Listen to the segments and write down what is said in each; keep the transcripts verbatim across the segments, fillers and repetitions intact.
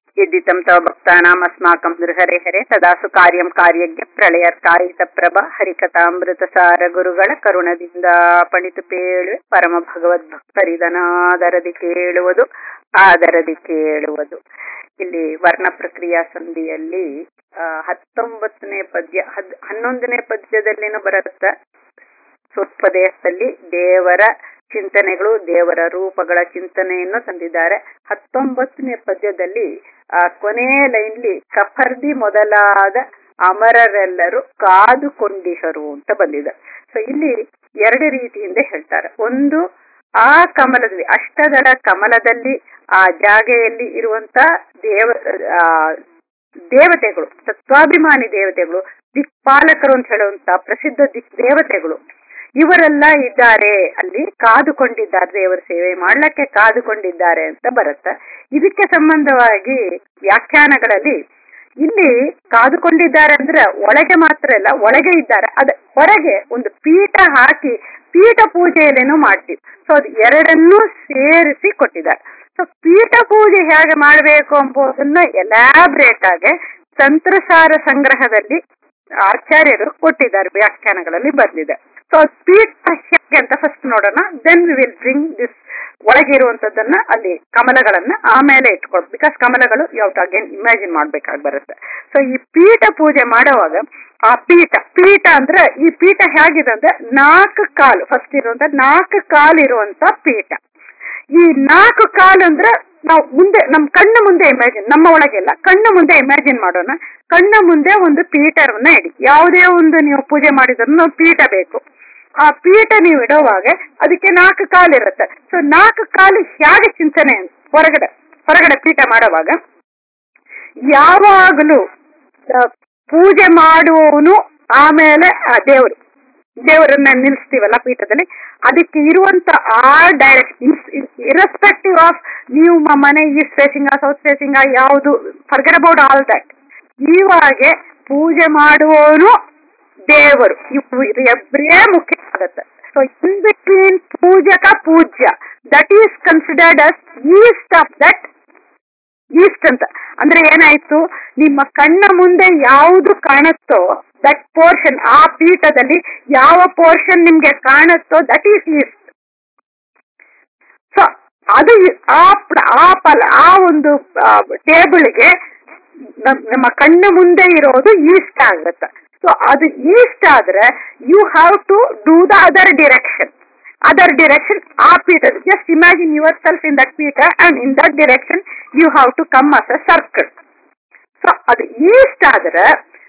यद्दितं तव भक्तानाम् अस्माकं नृहरे हरे तदासु कार्यं कार्यज्ञ ಪ್ರಳಯರ್ಕಾಯಿತ ಪ್ರಭ ಹರಿಕಥಾಮೃತಸಾರ ಗುರುಗಳ ಕರುಣದಿಂದ ಪಣಿತು ಪೇಳುವೆ ಪರಮ ಭಗವದ್ಭಕ್ತರಿದನಾದರದಿ ಕೇಳುವುದು ಆದರದಿ ಕೇಳುವುದು. ಇಲ್ಲಿ ವರ್ಣ ಪ್ರಕ್ರಿಯಾ ಸಂಧಿಯಲ್ಲಿ ಹತ್ತೊಂಬತ್ತನೇ ಪದ್ಯ ಹದ್ ಹನ್ನೊಂದನೇ ಪದ್ಯದಲ್ಲಿನೂ ಬರುತ್ತೆ. ಸ್ವೋಪದೇಶದಲ್ಲಿ ದೇವರ ಚಿಂತನೆಗಳು, ದೇವರ ರೂಪಗಳ ಚಿಂತನೆಯನ್ನು ತಂದಿದ್ದಾರೆ. ಹತ್ತೊಂಬತ್ತನೇ ಪದ್ಯದಲ್ಲಿ ಆ ಕೊನೆಯ ಲೈನ್ಲಿ ಕಫರ್ದಿ ಮೊದಲಾದ ಅಮರರೆಲ್ಲರೂ ಕಾದುಕೊಂಡಿಹರು ಅಂತ ಬಂದಿದೆ. ಸೊ ಇಲ್ಲಿ ಎರಡು ರೀತಿಯಿಂದ ಹೇಳ್ತಾರೆ. ಒಂದು, ಆ ಕಮಲದಲ್ಲಿ ಅಷ್ಟದಳ ಕಮಲದಲ್ಲಿ ಆ ಜಾಗೆಯಲ್ಲಿ ಇರುವಂತ ದೇವ ಆ ದೇವತೆಗಳು, ತತ್ವಾಭಿಮಾನಿ ದೇವತೆಗಳು, ದಿಕ್ಪಾಲಕರು ಅಂತ ಹೇಳುವಂತ ಪ್ರಸಿದ್ಧ ದಿಕ್ ದೇವತೆಗಳು ಇವರೆಲ್ಲ ಇದ್ದಾರೆ, ಅಲ್ಲಿ ಕಾದುಕೊಂಡಿದ್ದಾರೆ, ದೇವರ ಸೇವೆ ಮಾಡ್ಲಿಕ್ಕೆ ಕಾದುಕೊಂಡಿದ್ದಾರೆ ಅಂತ ಬರುತ್ತೆ. ಇದಕ್ಕೆ ಸಂಬಂಧವಾಗಿ ವ್ಯಾಖ್ಯಾನಗಳಲ್ಲಿ ಇಲ್ಲಿ ಕಾದುಕೊಂಡಿದ್ದಾರೆ ಅಂದ್ರೆ ಒಳಗೆ ಮಾತ್ರ ಅಲ್ಲ, ಒಳಗೆ ಇದ್ದಾರೆ, ಅದ ಹೊರಗೆ ಒಂದು ಪೀಠ ಹಾಕಿ ಪೀಠ ಪೂಜೆಯಲ್ಲೇನೂ ಮಾಡ್ತೀವಿ. ಸೊ ಅದು ಎರಡನ್ನೂ ಸೇರಿಸಿ ಕೊಟ್ಟಿದ್ದಾರೆ. ಸೊ ಪೀಠ ಪೂಜೆ ಹೇಗೆ ಮಾಡಬೇಕು ಎಂಬುದನ್ನ ಎಲಾಬ್ರೇಟ್ ಆಗಿ ತಂತ್ರಸಾರ ಸಂಗ್ರಹದಲ್ಲಿ ಆಚಾರ್ಯರು ಕೊಟ್ಟಿದ್ದಾರೆ, ವ್ಯಾಖ್ಯಾನಗಳಲ್ಲಿ ಬಂದಿದೆ. ಸೊ ಪೀಠ ಹೇಗೆ ಅಂತ ಫಸ್ಟ್ ನೋಡೋಣ, then we will bring this ಒಳಗಿರುವಂತದ್ದನ್ನ ಅಲ್ಲಿ ಕಮಲಗಳನ್ನ ಆಮೇಲೆ ಇಟ್ಕೊಳ್ಬೇಕು. ಬಿಕಾಸ್ ಕಮಲಗಳು ಯಾವ್ದು ಅಗೇನ್ ಇಮ್ಯಾಜಿನ್ ಮಾಡ್ಬೇಕಾಗಿ ಬರುತ್ತೆ. ಸೊ ಈ ಪೀಠ ಪೂಜೆ ಮಾಡುವಾಗ ಆ ಪೀಠ ಪೀಠ ಅಂದ್ರೆ ಈ ಪೀಠ ಹೇಗಿದೆ ಅಂದ್ರೆ ನಾಲ್ಕು ಕಾಲು ಫಸ್ಟ್ ಇರುವಂತ ನಾಲ್ಕು ಕಾಲು ಇರುವಂತ ಪೀಠ. ಈ ನಾಲ್ಕು ಕಾಲು ಅಂದ್ರೆ ನಾವು ಮುಂದೆ ನಮ್ ಕಣ್ಣ ಮುಂದೆ ಇಮ್ಯಾಜಿನ್, ನಮ್ಮ ಒಳಗೆಲ್ಲ ಕಣ್ಣ ಮುಂದೆ ಇಮ್ಯಾಜಿನ್ ಮಾಡೋಣ. ಕಣ್ಣ ಮುಂದೆ ಒಂದು ಪೀಠವನ್ನ ಇಡಿ. ಯಾವುದೇ ಒಂದು ನೀವು ಪೂಜೆ ಮಾಡಿದ್ರು ಪೀಠ ಬೇಕು. ಆ ಪೀಠ ನೀವು ಇಡುವಾಗ ಅದಕ್ಕೆ ನಾಲ್ಕು ಕಾಲು ಇರುತ್ತೆ. ಸೊ ನಾಲ್ಕು ಕಾಲು ಹೇಗೆ ಚಿಂತನೆ ಹೊರಗಡೆ ಹೊರಗಡೆ ಪೀಠ ಮಾಡುವಾಗ ಯಾವಾಗಲೂ ಪೂಜೆ ಮಾಡುವವನು ಆಮೇಲೆ ಆ ದೇವರು ದೇವರನ್ನ ನಿಲ್ಲಿಸ್ತೀವಲ್ಲ ಪೀಠದಲ್ಲಿ, ಅದಕ್ಕೆ ಇರುವಂತ ಆ ಡೈರೆಕ್ಷನ್ ಇರೆಸ್ಪೆಕ್ಟಿವ್ ಆಫ್ ನೀವು ಮನೆ ಈಸ್ಟ್ ಫೇಸಿಂಗ್ ಸೌತ್ ಫೇಸಿಂಗ್ ಯಾವುದು, ಫರ್ಗೆಟ್ ಅಬೌಟ್ ಆಲ್ ದಟ್. ಇವಾಗ ಪೂಜೆ ಮಾಡುವವನು ದೇವರು, ಇವು ಎಬ್ಬರೇ ಮುಖ್ಯ ಆಗುತ್ತೆ. ಸೊ ಇನ್ ಬಿಟ್ವೀನ್ ಪೂಜಕ ಪೂಜ್ಯ, that is considered as east of that. East ಅಂತ ಅಂದ್ರೆ ಏನಾಯ್ತು, ನಿಮ್ಮ ಕಣ್ಣ ಮುಂದೆ ಯಾವುದು ಕಾಣುತ್ತೋ ದಟ್ ಪೋರ್ಷನ್, ಆ ಪೀಠದಲ್ಲಿ ಯಾವ ಪೋರ್ಷನ್ ನಿಮ್ಗೆ ಕಾಣುತ್ತೋ ದಟ್ ಈಸ್ ಈಸ್ಟ್. ಸೊ ಅದು ಆ ಫಲ ಆ ಒಂದು ಟೇಬಲ್ಗೆ ನಮ್ಮ ಕಣ್ಣ ಮುಂದೆ ಇರೋದು ಈಸ್ಟ್ ಆಗುತ್ತೆ. ಸೊ ಅದು ಈಸ್ಟ್ ಆದ್ರೆ you have to do the other direction. Other direction ಆ ಪೀಠ, just imagine yourself in that ಪೀಠ and in that direction you have to come as a circle. So ಅದು ಈಸ್ಟ್ ಆದ್ರೆ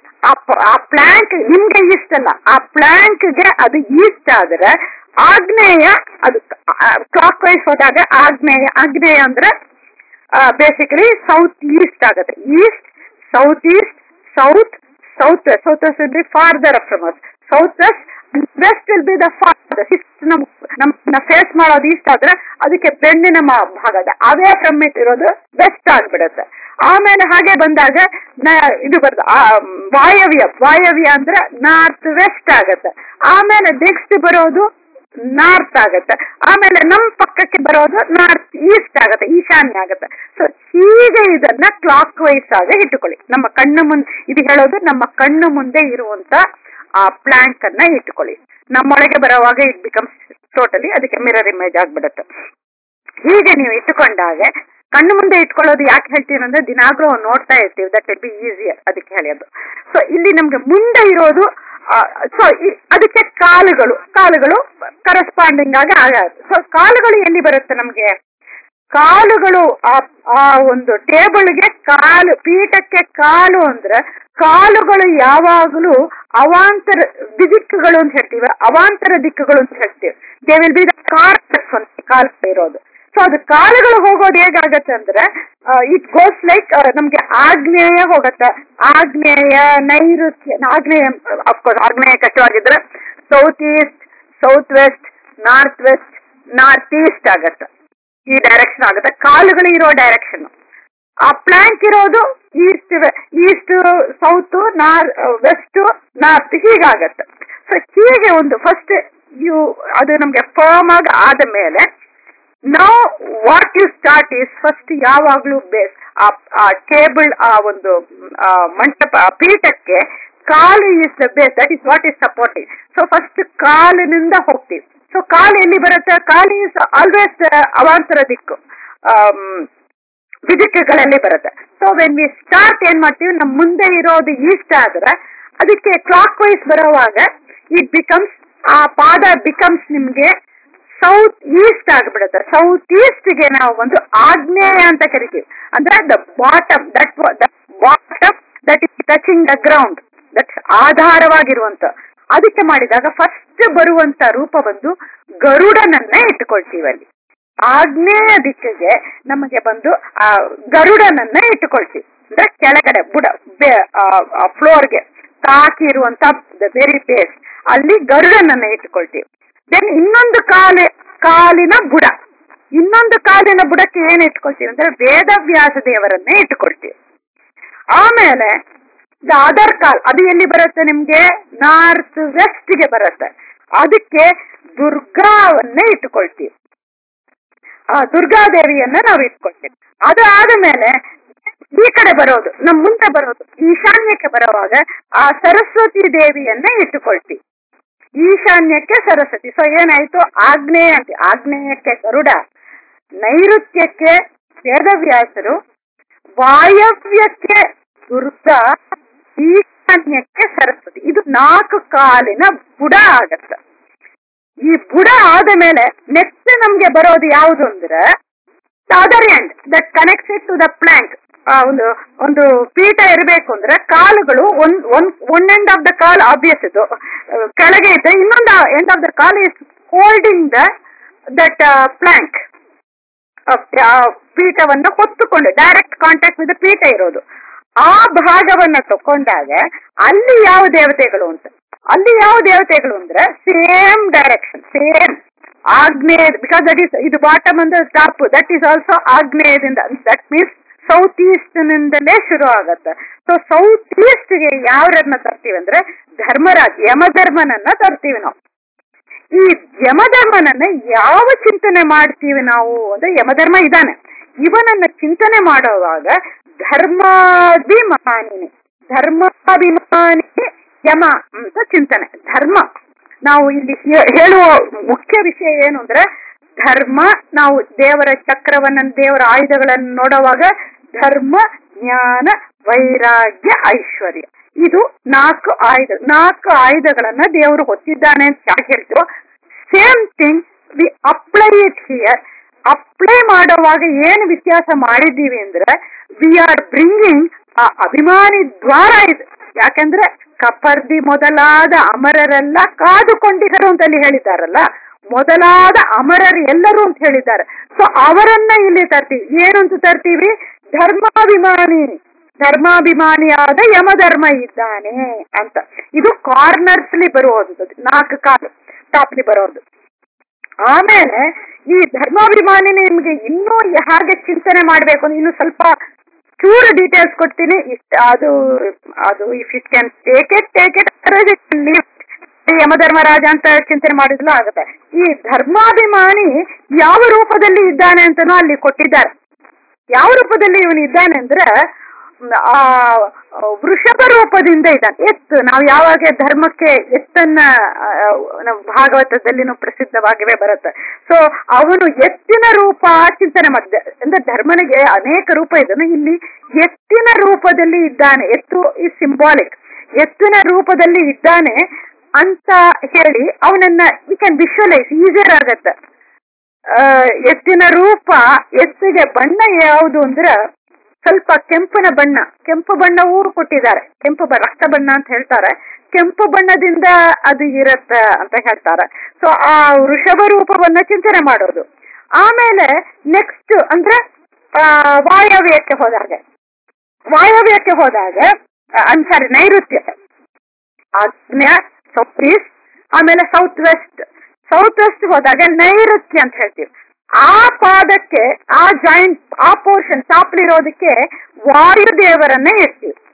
ಆ Planck ನಿಮ್ಗೆ East ಅಲ್ಲ, ಆ ಪ್ಲಾಂಕ್ಗೆ ಅದು ಈಸ್ಟ್ ಆದ್ರೆ ಆಗ್ನೇಯ ಅದು ಕ್ಲಾಕ್ ವೈಸ್ ಹೋದಾಗ ಆಗ್ನೇಯ ಆಗ್ನೇಯ ಅಂದ್ರೆ ಬೇಸಿಕಲಿ ಸೌತ್ ಈಸ್ಟ್ ಆಗುತ್ತೆ. East, south east, south, south west. South west will be farther from us. South west, west will be the farther. ನಮ್ ನಮ್ಮನ್ನ ಫೇಸ್ ಮಾಡೋದು ಈಸ್ಟ್ ಆದ್ರೆ ಅದಕ್ಕೆ ಬೆನ್ನಿನ ಭಾಗದ ಅವೇ ಫ್ರಮ್ ಇಟ್ ಇರೋದು ವೆಸ್ಟ್ ಆಗ್ಬಿಡುತ್ತೆ. ಆಮೇಲೆ ಹಾಗೆ ಬಂದಾಗ ಇದು ಬರ್ತದೆ ವಾಯವ್ಯ. ವಾಯವ್ಯ ಅಂದ್ರೆ ನಾರ್ತ್ ವೆಸ್ಟ್ ಆಗತ್ತೆ. ಆಮೇಲೆ ನೆಕ್ಸ್ಟ್ ಬರೋದು ನಾರ್ತ್ ಆಗತ್ತೆ. ಆಮೇಲೆ ನಮ್ ಪಕ್ಕಕ್ಕೆ ಬರೋದು ನಾರ್ತ್ ಈಸ್ಟ್ ಆಗತ್ತೆ, ಈಶಾನ್ಯ ಆಗತ್ತೆ. ಸೊ ಹೀಗೆ ಇದನ್ನ ಕ್ಲಾಕ್ ವೈಸ್ ಆಗಿ ಇಟ್ಟುಕೊಳ್ಳಿ. ನಮ್ಮ ಕಣ್ಣು ಮುಂದೆ ಇದು ಹೇಳೋದು, ನಮ್ಮ ಕಣ್ಣು ಮುಂದೆ ಇರುವಂತ ಆ ಪ್ಲಾಂಕ್ ಅನ್ನ ಇಟ್ಟುಕೊಳ್ಳಿ. ನಮ್ಮೊಳಗೆ ಬರೋವಾಗ ಇಟ್ ಬಿಕಮ್ಸ್ ಟೋಟಲಿ ಅದಕ್ಕೆ ಮಿರರ್ ಇಮೇಜ್ ಆಗ್ಬಿಡುತ್ತೆ. ಹೀಗೆ ನೀವು ಇಟ್ಟುಕೊಂಡಾಗ ಕಣ್ಣು ಮುಂದೆ ಇಟ್ಕೊಳ್ಳೋದು ಯಾಕೆ ಹೇಳ್ತೀವಿ ಅಂದ್ರೆ ದಿನಾಗ್ಲೂ ನೋಡ್ತಾ ಇರ್ತೀವಿ, ದಟ್ ವಿಲ್ ಬಿ ಈಸಿಯರ್, ಅದಕ್ಕೆ ಹೇಳೋದು. ಸೊ ಇಲ್ಲಿ ನಮ್ಗೆ ಮುಂದೆ ಇರೋದು, ಸೊ ಅದಕ್ಕೆ ಕಾಲುಗಳು ಕಾಲುಗಳು ಕರೆಸ್ಪಾಂಡಿಂಗ್ ಆಗಿ ಆಗುತ್ತೆ. ಸೊ ಕಾಲುಗಳು ಎಲ್ಲಿ ಬರುತ್ತೆ ನಮ್ಗೆ? ಕಾಲುಗಳು ಆ ಒಂದು ಟೇಬಲ್ಗೆ ಕಾಲು, ಪೀಠಕ್ಕೆ ಕಾಲು ಅಂದ್ರೆ ಕಾಲುಗಳು ಯಾವಾಗಲೂ ಅವಾಂತರ ದಿಕ್ಕುಗಳು ಅಂತ ಹೇಳ್ತೀವಿ, ಅವಾಂತರ ದಿಕ್ಕುಗಳು ಅಂತ ಹೇಳ್ತೀವಿ. They will be the cortex ಅಂತ ಕಾಲು ಇರೋದು. ಸೊ ಅದು ಕಾಲುಗಳು ಹೋಗೋದು ಹೇಗಾಗತ್ತೆ ಅಂದ್ರೆ ಇಟ್ ಗೋಸ್ ಲೈಕ್ ನಮ್ಗೆ ಆಗ್ನೇಯ ಹೋಗತ್ತೆ, ಆಗ್ನೇಯ, ನೈಋತ್ಯ, ಆಗ್ನೇಯ ಅಫ್ಕೋರ್ಸ್ ಆಗ್ನೇಯ ಕಷ್ಟವಾಗಿದ್ರೆ south east, south west, north west, north east ಆಗತ್ತೆ. ಈ ಡೈರೆಕ್ಷನ್ ಆಗುತ್ತೆ ಕಾಲುಗಳು ಇರೋ ಡೈರೆಕ್ಷನ್. ಆ ಪ್ಲಾಂಕ್ ಇರೋದು east, east, south, north west, north ಹೀಗಾಗತ್ತೆ. ಸೊ ಹೀಗೆ ಒಂದು ಫಸ್ಟ್ ಇವು ಅದು ನಮ್ಗೆ ಫರ್ಮ್ ಆಗಿ ಆದ ಮೇಲೆ now what you start is first ಯಾವಾಗ್ಲೂ ಬೇಸ್ ಆ ಟೇಬಲ್ ಆ ಒಂದು ಮಂಟಪ ಪೀಠಕ್ಕೆ ಕಾಲು is the base, that is what is supporting. So first ಕಾಲಿನಿಂದ ಹೋಗ್ತೀವಿ. ಸೊ ಕಾಲು ಎಲ್ಲಿ ಬರುತ್ತೆ? ಕಾಲು ಇಸ್ ಆಲ್ವೇಸ್ ಅವಾಂತರ ದಿಕ್ಕು, ದಿಕ್ಕುಗಳಲ್ಲಿ ಬರುತ್ತೆ. ಸೊ ವೆನ್ ವಿ ಸ್ಟಾರ್ಟ್ ಏನ್ ಮಾಡ್ತೀವಿ, ನಮ್ ಮುಂದೆ ಇರೋದು ಈಸ್ಟ್ ಆದ್ರೆ ಅದಕ್ಕೆ ಕ್ಲಾಕ್ ವೈಸ್ ಬರೋವಾಗ ಇಟ್ ಬಿಕಮ್ಸ್, ಆ ಪಾದ ಬಿಕಮ್ಸ್ ನಿಮ್ಗೆ ಸೌತ್ ಈಸ್ಟ್ ಆಗ್ಬಿಡುತ್ತೆ. ಸೌತ್ ಈಸ್ಟ್ಗೆ ನಾವು ಒಂದು ಆಗ್ನೇಯ ಅಂತ ಕರಿತೀವಿ. ಅಂದ್ರೆ the bottom, that bottom that is touching the ground, that ಆಧಾರವಾಗಿರುವಂತ. ಅದಕ್ಕೆ ಮಾಡಿದಾಗ ಫಸ್ಟ್ ಬರುವಂತ ರೂಪ ಬಂದು ಗರುಡನನ್ನ ಇಟ್ಟುಕೊಳ್ತೀವಿ. ಅಲ್ಲಿ ಆಗ್ನೇಯ ದಿಕ್ಕಿಗೆ ನಮಗೆ ಬಂದು ಆ ಗರುಡನನ್ನ ಇಟ್ಟುಕೊಳ್ತೀವಿ. ಅಂದ್ರೆ ಕೆಳಗಡೆ ಬುಡ ಫ್ಲೋರ್ಗೆ ತಾಕಿರುವಂತ ವೆರಿ ಬೇಸ್, ಅಲ್ಲಿ ಗರುಡನನ್ನ ಇಟ್ಟುಕೊಳ್ತೀವಿ. ದೆನ್ ಇನ್ನೊಂದು ಕಾಲಿ ಕಾಲಿನ ಬುಡ, ಇನ್ನೊಂದು ಕಾಲಿನ ಬುಡಕ್ಕೆ ಏನ್ ಇಟ್ಕೊಳ್ತೀವಿ ಅಂದ್ರೆ ವೇದವ್ಯಾಸ ದೇವರನ್ನೇ ಇಟ್ಟುಕೊಳ್ತೀವಿ. ಆಮೇಲೆ ದ ಅದರ್ ಕಾಲ್, ಅದು ಎಲ್ಲಿ ಬರುತ್ತೆ ನಿಮ್ಗೆ? ನಾರ್ತ್ ವೆಸ್ಟ್ ಗೆ ಬರುತ್ತೆ. ಅದಕ್ಕೆ ದುರ್ಗಾವನ್ನೇ ಇಟ್ಟುಕೊಳ್ತೀವಿ. ಆ ದುರ್ಗಾದೇವಿಯನ್ನ ನಾವು ಇಟ್ಕೊಳ್ತೀವಿ. ಅದು ಆದ ಮೇಲೆ ಈ ಕಡೆ ಬರೋದು, ನಮ್ ಮುಂದೆ ಬರೋದು ಈಶಾನ್ಯಕ್ಕೆ ಬರುವಾಗ ಆ ಸರಸ್ವತಿ ದೇವಿಯನ್ನ ಇಟ್ಟುಕೊಳ್ತೀವಿ. ಈಶಾನ್ಯಕ್ಕೆ ಸರಸ್ವತಿ. ಸೊ ಏನಾಯ್ತು? ಆಗ್ನೇಯ ಅಂತ, ಆಗ್ನೇಯಕ್ಕೆ ಗರುಡ, ನೈಋತ್ಯಕ್ಕೆ ವೇದವ್ಯಾಸರು, ವಾಯವ್ಯಕ್ಕೆ ದುರ್ಗಾ, ಈಶಾನ್ಯಕ್ಕೆ ಸರಸ್ವತಿ. ಇದು ನಾಲ್ಕು ಕಾಲಿನ ಬುಡ ಆಗತ್ತ. ಈ ಬುಡ ಆದ ಮೇಲೆ ನೆಕ್ಸ್ಟ್ ನಮ್ಗೆ ಬರೋದು ಯಾವುದು ಅಂದ್ರೆ other end that connected to the plank. ಒಂದು ಒಂದು ಪೀಠ ಇರಬೇಕು ಅಂದ್ರೆ ಕಾಲುಗಳು ಒಂದ್ ಒಂದ್ ಒನ್ ಎಂಡ್ ಆಫ್ ದ ಕಾಲ್ ಆಬ್ವಿಯಸ್ ಇದು ಕೆಳಗೆ ಇದೆ, ಇನ್ನೊಂದು ಎಂಡ್ ಆಫ್ ದ ಕಾಲ್ is holding the that plank. ಪೀಠವನ್ನು ಹೊತ್ತುಕೊಂಡು ಡೈರೆಕ್ಟ್ ಕಾಂಟ್ಯಾಕ್ಟ್ ವಿತ್ ಪೀಠ ಇರೋದು. ಆ ಭಾಗವನ್ನ ತಕೊಂಡಾಗ ಅಲ್ಲಿ ಯಾವ ದೇವತೆಗಳು ಅಂತ, ಅಲ್ಲಿ ಯಾವ ದೇವತೆಗಳು ಅಂದ್ರೆ ಸೇಮ್ ಡೈರೆಕ್ಷನ್, ಸೇಮ್ ಆಗ್ನೇಯ, ಬಿಕಾಸ್ ದಟ್ ಈಸ್ ಇದು ಬಾಟಮ್ ಅಂದ್ರೆ ಟಾಪ್, ದಟ್ ಈಸ್ ಆಲ್ಸೋ ಆಗ್ನೇಯದಿಂದ, ದಟ್ ಮೀನ್ಸ್ ಸೌತ್ ಈಸ್ಟ್ ನಿಂದಲೇ ಶುರು ಆಗತ್ತೆ. ಸೊ ಸೌತ್ ಈಸ್ಟ್ ಗೆ ಯಾವ್ರನ್ನ ತರ್ತೀವಿ ಅಂದ್ರೆ ಧರ್ಮರಾಜ್, ಯಮಧರ್ಮನನ್ನ ತರ್ತೀವಿ ನಾವು. ಈ ಯಮಧರ್ಮನನ್ನ ಯಾವ ಚಿಂತನೆ ಮಾಡ್ತೀವಿ ನಾವು ಅಂದ್ರೆ ಯಮಧರ್ಮ ಇದ್ದಾನೆ, ಇವನನ್ನ ಚಿಂತನೆ ಮಾಡುವಾಗ ಧರ್ಮಾಭಿಮಾನಿ, ಧರ್ಮಾಭಿಮಾನಿ ಯಮ ಅಂತ ಚಿಂತನೆ. ಧರ್ಮ ನಾವು ಇಲ್ಲಿ ಹೇಳುವ ಮುಖ್ಯ ವಿಷಯ ಏನು ಅಂದ್ರೆ ಧರ್ಮ. ನಾವು ದೇವರ ಚಕ್ರವನ್ನ, ದೇವರ ಆಯುಧಗಳನ್ನು ನೋಡುವಾಗ ಧರ್ಮ, ಜ್ಞಾನ, ವೈರಾಗ್ಯ, ಐಶ್ವರ್ಯ, ಇದು ನಾಲ್ಕು ಆಯುಧ. ನಾಲ್ಕು ಆಯುಧಗಳನ್ನ ದೇವರು ಹೊತ್ತಿದ್ದಾನೆ ಅಂತ ಯಾಕೆ ಹೇಳ್ತೀವೋ, same thing we apply it here. Apply ಮಾಡುವಾಗ ಏನು ವ್ಯತ್ಯಾಸ ಮಾಡಿದ್ದೀವಿ ಅಂದ್ರೆ ವಿ ಆರ್ ಬ್ರಿಂಗಿಂಗ್ ಆ ಅಭಿಮಾನಿ ದ್ವಾರ ಇದೆ. ಯಾಕಂದ್ರೆ ಕಪರ್ದಿ ಮೊದಲಾದ ಅಮರರೆಲ್ಲ ಕಾದುಕೊಂಡಿದ್ದರು ಅಂತ ಅಲ್ಲಿ ಹೇಳಿದ್ದಾರಲ್ಲ, ಮೊದಲಾದ ಅಮರರು ಎಲ್ಲರೂ ಅಂತ ಹೇಳಿದ್ದಾರೆ. ಸೊ ಅವರನ್ನ ಇಲ್ಲಿ ತರ್ತೀವಿ. ಏನಂತ ತರ್ತೀವಿ? ಧರ್ಮಾಭಿಮಾನಿ, ಧರ್ಮಾಭಿಮಾನಿಯಾದ ಯಮಧರ್ಮ ಇದ್ದಾನೆ ಅಂತ. ಇದು ಕಾರ್ನರ್ಸ್ಲಿ ಬರುವುದು, ನಾಲ್ಕು ಕಾಲು ಟಾಪ್ಲಿ ಬರೋದು. ಆಮೇಲೆ ಈ ಧರ್ಮಾಭಿಮಾನಿ ನಿಮ್ಗೆ ಇನ್ನೂ ಹಾಗೆ ಚಿಂತನೆ ಮಾಡ್ಬೇಕು ಅಂದ್ರೆ ಇನ್ನು ಸ್ವಲ್ಪ ಚೂರು ಡೀಟೇಲ್ಸ್ ಕೊಡ್ತೀನಿ. ಇಷ್ಟ ಅದು ಅದು if it can take it take it ಯಮಧರ್ಮರಾಜ ಅಂತ ಚಿಂತನೆ ಮಾಡಿದ್ಲು ಆಗುತ್ತೆ. ಈ ಧರ್ಮಾಭಿಮಾನಿ ಯಾವ ರೂಪದಲ್ಲಿ ಇದ್ದಾನೆ ಅಂತನೂ ಅಲ್ಲಿ ಕೊಟ್ಟಿದ್ದಾರೆ. ಯಾವ ರೂಪದಲ್ಲಿ ಇವನು ಇದ್ದಾನೆ ಅಂದ್ರೆ ಆ ವೃಷಭ ರೂಪದಿಂದ ಇದ್ದಾನೆ. ಎತ್ತು, ನಾವು ಯಾವಾಗ ಧರ್ಮಕ್ಕೆ ಎತ್ತನ್ನ ಭಾಗವತದಲ್ಲಿನೂ ಪ್ರಸಿದ್ಧವಾಗಿವೇ ಬರುತ್ತೆ. ಸೊ ಅವನು ಎತ್ತಿನ ರೂಪ ಚಿಂತನೆ ಮಾಡಿದೆ. ಅಂದ್ರೆ ಧರ್ಮನಿಗೆ ಅನೇಕ ರೂಪ ಇದ್ದಾನೆ, ಇಲ್ಲಿ ಎತ್ತಿನ ರೂಪದಲ್ಲಿ ಇದ್ದಾನೆ. ಎತ್ತು ಈ ಸಿಂಬಾಲಿಕ್, ಎತ್ತಿನ ರೂಪದಲ್ಲಿ ಇದ್ದಾನೆ ಅಂತ ಹೇಳಿ ಅವನನ್ನ ವಿ ಕ್ಯಾನ್ ವಿಶ್ವಲೈಸ್, ಈಸಿಯರ್ ಆಗತ್ತೆ. ಎತ್ತಿನ ರೂಪ, ಎತ್ತಿಗೆ ಬಣ್ಣ ಯಾವುದು ಅಂದ್ರೆ ಸ್ವಲ್ಪ ಕೆಂಪನ ಬಣ್ಣ, ಕೆಂಪು ಬಣ್ಣವೂ ಕೊಟ್ಟಿದ್ದಾರೆ. ಕೆಂಪು ರಕ್ತ ಬಣ್ಣ ಅಂತ ಹೇಳ್ತಾರೆ, ಕೆಂಪು ಬಣ್ಣದಿಂದ ಅದು ಇರತ್ತೆ ಅಂತ ಹೇಳ್ತಾರೆ. ಸೊ ಆ ವೃಷಭ ರೂಪವನ್ನ ಚಿಂತನೆ ಮಾಡೋದು. ಆಮೇಲೆ ನೆಕ್ಸ್ಟ್ ಅಂದ್ರೆ ಆ ವಾಯವ್ಯಕ್ಕೆ ಹೋದಾಗ, ವಾಯವ್ಯಕ್ಕೆ ಹೋದಾಗ ಐಮ್ ಸಾರಿ ನೈಋತ್ಯ, ಆಗ್ನೇಯ ಸೌತ್ ಈಸ್ಟ್, ಆಮೇಲೆ ಸೌತ್ ವೆಸ್ಟ್. ಸೌತ್ ವೆಸ್ಟ್ ಹೋದಾಗ ನೈಋತ್ಯ ಅಂತ ಹೇಳ್ತೀವಿ. ಆ ಪಾದಕ್ಕೆ, ಆ ಜಾಯಿಂಟ್, ಆ ಪೋರ್ಷನ್ ಟಾಪ್ಲಿರೋದಕ್ಕೆ ವಾಯುದೇವರನ್ನೇ ಇರ್ತೀವಿ.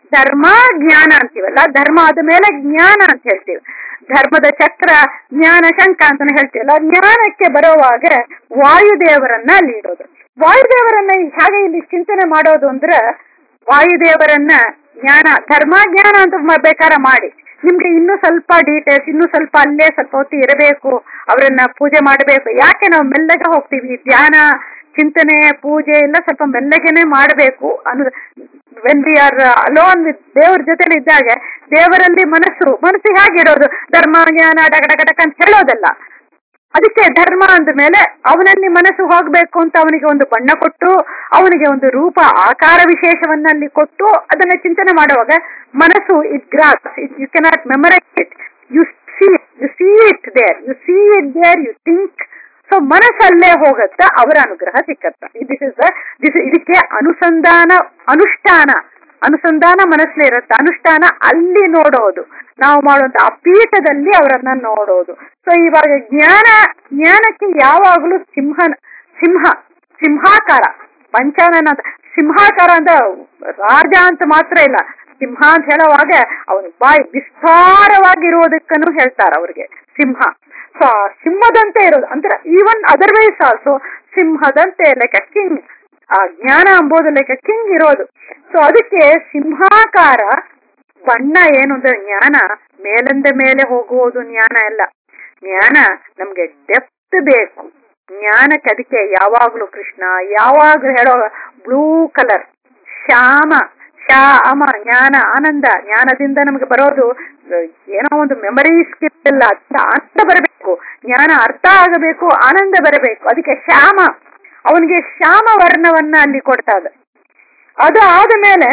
ಧರ್ಮ ಜ್ಞಾನ ಅಂತೀವಲ್ಲ, ಧರ್ಮ ಆದ ಮೇಲೆ ಜ್ಞಾನ ಅಂತ ಹೇಳ್ತೀವಿ. ಧರ್ಮದ ಚಕ್ರ, ಜ್ಞಾನ ಶಂಕ ಅಂತಾನೆ ಹೇಳ್ತೀವಲ್ಲ. ಜ್ಞಾನಕ್ಕೆ ಬರುವಾಗ ವಾಯುದೇವರನ್ನ ಅಲ್ಲಿ ಇಡೋದು. ವಾಯುದೇವರನ್ನ ಹೇಗೆ ಇಲ್ಲಿ ಚಿಂತನೆ ಮಾಡೋದು ಅಂದ್ರೆ, ವಾಯುದೇವರನ್ನ ಜ್ಞಾನ ಧರ್ಮ ಜ್ಞಾನ ಅಂತ ಬೇಕಾರ ಮಾಡಿ, ನಿಮ್ಗೆ ಇನ್ನೂ ಸ್ವಲ್ಪ ಡೀಟೇಲ್ಸ್, ಇನ್ನೂ ಸ್ವಲ್ಪ ಅಲ್ಲೇ ಸ್ವಲ್ಪ ಹೊತ್ತು ಇರಬೇಕು, ಅವರನ್ನ ಪೂಜೆ ಮಾಡಬೇಕು. ಯಾಕೆ ನಾವು ಮೆಲ್ಲಗೆ ಹೋಗ್ತೀವಿ, ಧ್ಯಾನ ಚಿಂತನೆ ಪೂಜೆ ಎಲ್ಲ ಸ್ವಲ್ಪ ಮೆಲ್ಲಗೆನೆ ಮಾಡಬೇಕು ಅನ್ನೋದು. When we are alone with ದೇವ್ರ ಜೊತೆಲಿ ಇದ್ದಾಗ ದೇವರಲ್ಲಿ ಮನಸ್ಸು ಮನಸ್ಸು ಹೇಗಿರೋದು, ಧರ್ಮ ಜ್ಞಾನ ಡಗ ಡಗ ಡಕ ಅಂತ ಹೇಳೋದಲ್ಲ. ಅದಕ್ಕೆ ಧರ್ಮ ಅಂದ ಮೇಲೆ ಅವನಲ್ಲಿ ಮನಸ್ಸು ಹೋಗ್ಬೇಕು ಅಂತ ಅವನಿಗೆ ಒಂದು ಬಣ್ಣ ಕೊಟ್ಟು, ಅವನಿಗೆ ಒಂದು ರೂಪ ಆಕಾರ ವಿಶೇಷವನ್ನಲ್ಲಿ ಕೊಟ್ಟು ಅದನ್ನ ಚಿಂತನೆ ಮಾಡುವಾಗ ಮನಸ್ಸು it grasp, you cannot memorise it, you see you see it there, you see it there, you think. So ಮನಸ್ಸಲ್ಲೇ ಹೋಗತ್ತ, ಅವರ ಅನುಗ್ರಹ ಸಿಕ್ಕತ್ತ. ದಿಸ್ ಇಸ್ ದಿಸ್ ಇದಕ್ಕೆ ಅನುಸಂಧಾನ ಅನುಷ್ಠಾನ ಅನುಸಂಧಾನ ಮನಸ್ಸಲ್ಲೇ ಇರುತ್ತೆ, ಅನುಷ್ಠಾನ ಅಲ್ಲಿ ನೋಡೋದು, ನಾವು ಮಾಡುವಂತ ಆ ಪೀಠದಲ್ಲಿ ಅವರನ್ನ ನೋಡೋದು. ಸೊ ಇವಾಗ ಜ್ಞಾನ ಜ್ಞಾನಕ್ಕೆ ಯಾವಾಗಲೂ ಸಿಂಹ ಸಿಂಹ ಸಿಂಹಾಕಾರ ಪಂಚಾನನ ಅಂತ, ಸಿಂಹಾಕಾರ ಅಂತ ರಾಜ ಅಂತ ಮಾತ್ರ ಇಲ್ಲ, ಸಿಂಹ ಅಂತ ಹೇಳುವಾಗ ಅವನು ಬಾಯಿ ವಿಸ್ತಾರವಾಗಿರುವುದಕ್ಕೂ ಹೇಳ್ತಾರ ಅವ್ರಿಗೆ ಸಿಂಹ. ಸೊ ಸಿಂಹದಂತೆ ಇರೋದು ಅಂದ್ರೆ ಈವನ್ ಅದರ್ವೈಸ್ ಆಲ್ಸೋ ಸಿಂಹದಂತೆ ಲೈಕ್ ಅ ಕಿಂಗ್, ಆ ಜ್ಞಾನ ಎಂಬುದು ಲೈಕ್ ಅ ಕಿಂಗ್ ಇರೋದು. ಸೊ ಅದಕ್ಕೆ ಸಿಂಹಾಕಾರ ಬಣ್ಣ ಏನು ಅಂದ್ರೆ ಜ್ಞಾನ ಮೇಲಿಂದ ಮೇಲೆ ಹೋಗುವುದು ಜ್ಞಾನ ಎಲ್ಲ. ಜ್ಞಾನ ನಮ್ಗೆ ಡೆಪ್ತ್ ಬೇಕು ಜ್ಞಾನಕ್ಕೆ. ಅದಕ್ಕೆ ಯಾವಾಗ್ಲೂ ಕೃಷ್ಣ ಯಾವಾಗ್ಲೂ ಹೇಳೋ ಬ್ಲೂ ಕಲರ್ ಶ್ಯಾಮ ಶ್ಯಾಮ ಜ್ಞಾನ ಆನಂದ. ಜ್ಞಾನದಿಂದ ನಮ್ಗೆ ಬರೋದು ಏನೋ ಒಂದು ಮೆಮರಿ ಸ್ಕಿಲ್ ಇಲ್ಲ, ಆನಂದ ಬರಬೇಕು, ಜ್ಞಾನ ಅರ್ಥ ಆಗಬೇಕು, ಆನಂದ ಬರಬೇಕು. ಅದಕ್ಕೆ ಶ್ಯಾಮ, ಅವನಿಗೆ ಶ್ಯಾಮ ವರ್ಣವನ್ನ ಅಲ್ಲಿ ಕೊಡ್ತಾ ಇದೆ. ಅದು ಆದ ಮೇಲೆ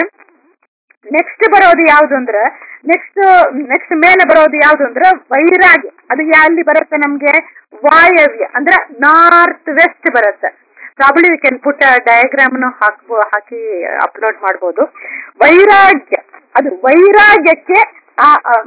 ನೆಕ್ಸ್ಟ್ ಬರೋದು ಯಾವ್ದು ಅಂದ್ರೆ, ನೆಕ್ಸ್ಟ್ ನೆಕ್ಸ್ಟ್ ಮೇಲೆ ಬರೋದು ಯಾವ್ದು ಅಂದ್ರೆ ವೈರಾಗ್ಯ. ಅದು ಎಲ್ಲಿ ಬರುತ್ತೆ ನಮ್ಗೆ, ವಾಯವ್ಯ ಅಂದ್ರೆ ನಾರ್ತ್ ವೆಸ್ಟ್ ಬರುತ್ತೆ. Probably we can put diagram ಹಾಕ್ಬೋ ಹಾಕಿ ಅಪ್ಲೋಡ್ ಮಾಡ್ಬೋದು. ವೈರಾಗ್ಯ, ಅದು ವೈರಾಗ್ಯಕ್ಕೆ ಆ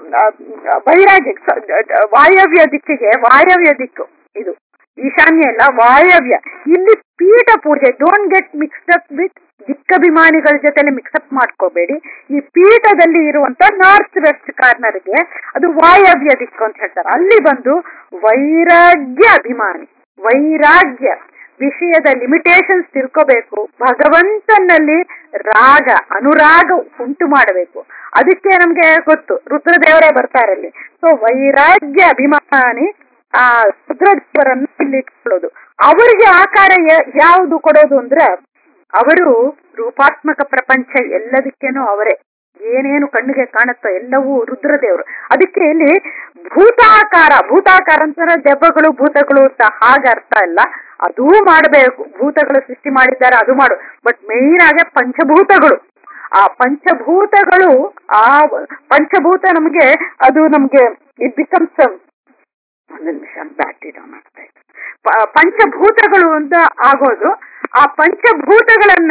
ವೈರಾಗ್ಯ ವಾಯವ್ಯ ದಿಕ್ಕಿಗೆ, ವಾಯವ್ಯ ದಿಕ್ಕು ಇದು ಈಶಾನ್ಯ ಎಲ್ಲ ವಾಯವ್ಯ. ಇಲ್ಲಿ ಪೀಠ ಪೂಜೆ, don't get mixed up with ದಿಕ್ಕಭಿಮಾನಿಗಳ ಜೊತೆಲಿ ಮಿಕ್ಸಪ್ ಮಾಡ್ಕೋಬೇಡಿ. ಈ ಪೀಠದಲ್ಲಿ ಇರುವಂತ ನಾರ್ತ್ ವೆಸ್ಟ್ ಕಾರ್ನರ್ಗೆ ಅದು ವಾಯವ್ಯ ದಿಕ್ಕು ಅಂತ ಹೇಳ್ತಾರೆ. ಅಲ್ಲಿ ಬಂದು ವೈರಾಗ್ಯ ಅಭಿಮಾನಿ, ವೈರಾಗ್ಯ ವಿಷಯದ ಲಿಮಿಟೇಷನ್ಸ್ ತಿಳ್ಕೋಬೇಕು, ಭಗವಂತನಲ್ಲಿ ರಾಗ ಅನುರಾಗ ಉಂಟು ಮಾಡಬೇಕು. ಅದಕ್ಕೆ ನಮ್ಗೆ ಗೊತ್ತು ರುದ್ರದೇವರೇ ಬರ್ತಾರಲ್ಲಿ. ಸೊ ವೈರಾಗ್ಯ ಅಭಿಮಾನಿ ಆ ರುದ್ರದೇವರನ್ನು ಇಲ್ಲಿ ಇಟ್ಕೊಳ್ಳೋದು. ಅವರಿಗೆ ಆಕಾರ ಯಾವುದು ಕೊಡೋದು ಅಂದ್ರೆ, ಅವರು ರೂಪಾತ್ಮಕ ಪ್ರಪಂಚ ಎಲ್ಲದಕ್ಕೇನೋ ಅವರೇ, ಏನೇನು ಕಣ್ಣಿಗೆ ಕಾಣುತ್ತೋ ಎಲ್ಲವೂ ರುದ್ರದೇವರು. ಅದಕ್ಕೆ ಇಲ್ಲಿ ಭೂತಾಕಾರ, ಭೂತಾಕಾರ ಅಂತಂದ್ರೆ ದೆವ್ವಗಳು ಭೂತಗಳು ಅಂತ ಹಾಗೆ ಅರ್ಥ ಇಲ್ಲ, ಅದೂ ಮಾಡಬೇಕು. ಭೂತಗಳು ಸೃಷ್ಟಿ ಮಾಡಿದ್ದಾರೆ, ಅದು ಮಾಡು. ಬಟ್ ಮೇನ್ ಆಗಿ ಪಂಚಭೂತಗಳು, ಆ ಪಂಚಭೂತಗಳು, ಆ ಪಂಚಭೂತ ನಮ್ಗೆ ಅದು ನಮ್ಗೆ ಇಟ್ ಬಿಕಮ್ಸ್ ಒಂದು ನಿಮಿಷ ಬ್ಯಾಟ್ರಿ ಡೌನ್ ಆಗ್ತಾ ಇತ್ತು. ಪಂಚಭೂತಗಳು ಅಂತ ಆಗೋದು. ಆ ಪಂಚಭೂತಗಳನ್ನ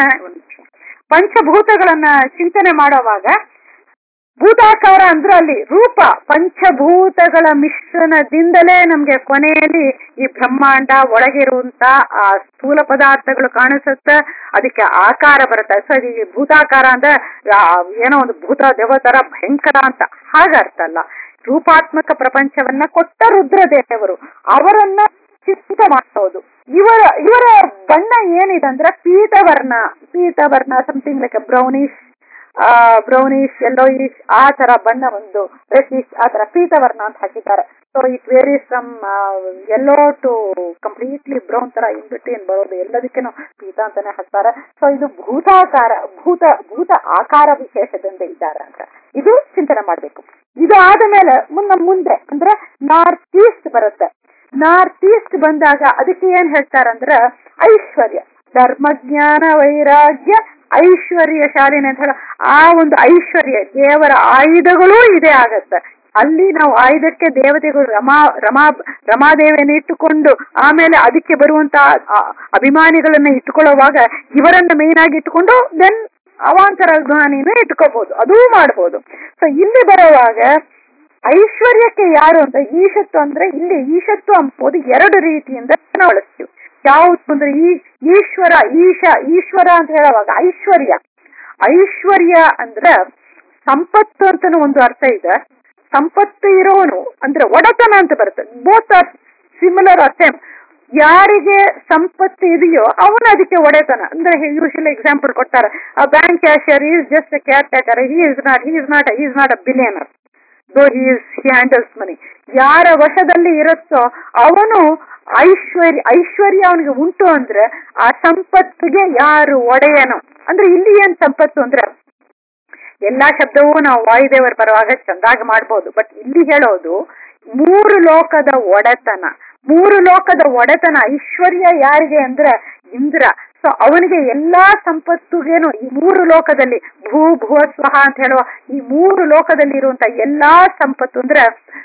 ಪಂಚಭೂತಗಳನ್ನ ಚಿಂತನೆ ಮಾಡೋವಾಗ ಭೂತಾಕಾರ ಅಂದ್ರೆ ಅಲ್ಲಿ ರೂಪ, ಪಂಚಭೂತಗಳ ಮಿಶ್ರಣದಿಂದಲೇ ನಮ್ಗೆ ಕೊನೆಯಲ್ಲಿ ಈ ಬ್ರಹ್ಮಾಂಡ ಒಳಗಿರುವಂತ ಆ ಸ್ಥೂಲ ಪದಾರ್ಥಗಳು ಕಾಣಿಸುತ್ತೆ, ಅದಕ್ಕೆ ಆಕಾರ ಬರುತ್ತೆ. ಸೊ ಈ ಭೂತಾಕಾರ ಅಂದ್ರೆ ಏನೋ ಒಂದು ಭೂತ ದೇವತರ ಭಯಂಕರ ಅಂತ ಹಾಗೆ ಅರ್ಥ ಅಲ್ಲ. ರೂಪಾತ್ಮಕ ಪ್ರಪಂಚವನ್ನ ಕೊಟ್ಟ ರುದ್ರದೇವರು, ಅವರನ್ನ ಚಿಂತೆ ಮಾಡೋದು. ಇವರ ಇವರ ಬಣ್ಣ ಏನಿದೆ ಅಂದ್ರೆ ಪೀತವರ್ಣ, ಪೀತವರ್ಣ something like brownish uh brownish yellowish ಆ ತರ ಬಣ್ಣ, ಒಂದು ರೆಡ್ಡಿಶ್ ಆ ತರ ಪೀತವರ್ಣ ಅಂತ ಹಾಕಿದ್ದಾರೆ. So it varies from yellow to completely brown ತರ ಇನ್ ಬಿಟ್ವೀನ್ ಬರೋದು, ಎಲ್ಲದಕ್ಕೇನು ಪೀತ ಅಂತಾನೆ ಹಾಕ್ತಾರೆ. ಸೊ ಇದು ಭೂತಾಕಾರ, ಭೂತ ಭೂತ ಆಕಾರ ವಿಶೇಷದಿಂದ ಇದ್ದಾರೆ ಅಂತ ಇದು ಚಿಂತನೆ ಮಾಡ್ಬೇಕು. ಇದು ಆದ ಮೇಲೆ ಮುನ್ನ ಮುಂದೆ ಅಂದ್ರೆ ನಾರ್ತ್ ಈಸ್ಟ್ ಬರುತ್ತೆ. ನಾರ್ತ್ ಈಸ್ಟ್ ಬಂದಾಗ ಅದಕ್ಕೆ ಏನ್ ಹೇಳ್ತಾರಂದ್ರೆ ಐಶ್ವರ್ಯ, ಧರ್ಮಜ್ಞಾನ ವೈರಾಗ್ಯ ಐಶ್ವರ್ಯ ಶಾಲಿನಿ ಅಂತ ಹೇಳ. ಆ ಒಂದು ಐಶ್ವರ್ಯ ದೇವರ ಆಯುಧಗಳೂ ಇದೇ ಆಗತ್ತೆ. ಅಲ್ಲಿ ನಾವು ಆಯುಧಕ್ಕೆ ದೇವತೆಗಳು ರಮಾ ರಮಾ ರಮಾದೇವಿಯನ್ನು ಇಟ್ಟುಕೊಂಡು ಆಮೇಲೆ ಅದಕ್ಕೆ ಬರುವಂತ ಅಭಿಮಾನಿಗಳನ್ನ ಇಟ್ಟುಕೊಳ್ಳುವಾಗ ಇವರನ್ನ ಮೇನ್ ಆಗಿ ಇಟ್ಟುಕೊಂಡು ದೆನ್ ಅವಾಂತರ ಅಭಿಮಾನಿನ ಇಟ್ಕೋಬಹುದು, ಅದೂ ಮಾಡಬಹುದು. ಸೊ ಇಲ್ಲಿ ಬರುವಾಗ ಐಶ್ವರ್ಯಕ್ಕೆ ಯಾರು ಅಂತ ಈಶತ್ವ ಅಂದ್ರೆ, ಇಲ್ಲಿ ಈಶತ್ವ ಅಂಬೋದು ಎರಡು ರೀತಿಯಿಂದ ನಾವು ಬಳಸ್ತೀವಿ. ಯಾವುದು ಅಂದ್ರೆ ಈ ಈಶ್ವರ, ಈಶ ಈಶ್ವರ ಅಂತ ಹೇಳುವಾಗ ಐಶ್ವರ್ಯ, ಐಶ್ವರ್ಯ ಅಂದ್ರೆ ಸಂಪತ್ತು ಅಂತನೂ ಒಂದು ಅರ್ಥ ಇದೆ, ಸಂಪತ್ತು ಇರೋನು ಅಂದ್ರೆ ಒಡೆತನ ಅಂತ ಬರುತ್ತೆ. Both are similar are same. ಯಾರಿಗೆ ಸಂಪತ್ತು ಇದೆಯೋ ಅವನು ಅದಕ್ಕೆ ಒಡೆತನ. ಅಂದ್ರೆ ಯೂಶಲಿ ಎಕ್ಸಾಂಪಲ್ ಕೊಡ್ತಾರೆ, ಆ bank cashier is just a caretaker, he is not he is not he is not a billionaire though he is he handles ಮನಿ. ಯಾರ ವಶದಲ್ಲಿ ಇರುತ್ತೋ ಅವನು ಐಶ್ವರ್ಯ ಐಶ್ವರ್ಯ ಅವನಿಗೆ ಉಂಟು ಅಂದ್ರೆ ಆ ಸಂಪತ್ತಿಗೆ ಯಾರು ಒಡೆಯನು. ಅಂದ್ರೆ ಇಲ್ಲಿ ಏನ್ ಸಂಪತ್ತು ಅಂದ್ರೆ ಎಲ್ಲಾ ಶಬ್ದವೂ ನಾವು ವಾಯುದೇವರ ಪರವಾಗ ಚಂದಾಗಿ ಮಾಡ್ಬೋದು, ಬಟ್ ಇಲ್ಲಿ ಹೇಳೋದು ಮೂರು ಲೋಕದ ಒಡೆತನ. ಮೂರು ಲೋಕದ ಒಡೆತನ ಐಶ್ವರ್ಯ ಯಾರಿಗೆ ಅಂದ್ರೆ ಇಂದ್ರ. ಸೊ ಅವನಿಗೆ ಎಲ್ಲಾ ಸಂಪತ್ತುಗೇನು ಈ ಮೂರು ಲೋಕದಲ್ಲಿ ಭೂ ಭುವ ಸ್ವಹ ಅಂತ ಹೇಳುವ ಈ ಮೂರು ಲೋಕದಲ್ಲಿ ಇರುವಂತ ಎಲ್ಲಾ ಸಂಪತ್ತು ಅಂದ್ರೆ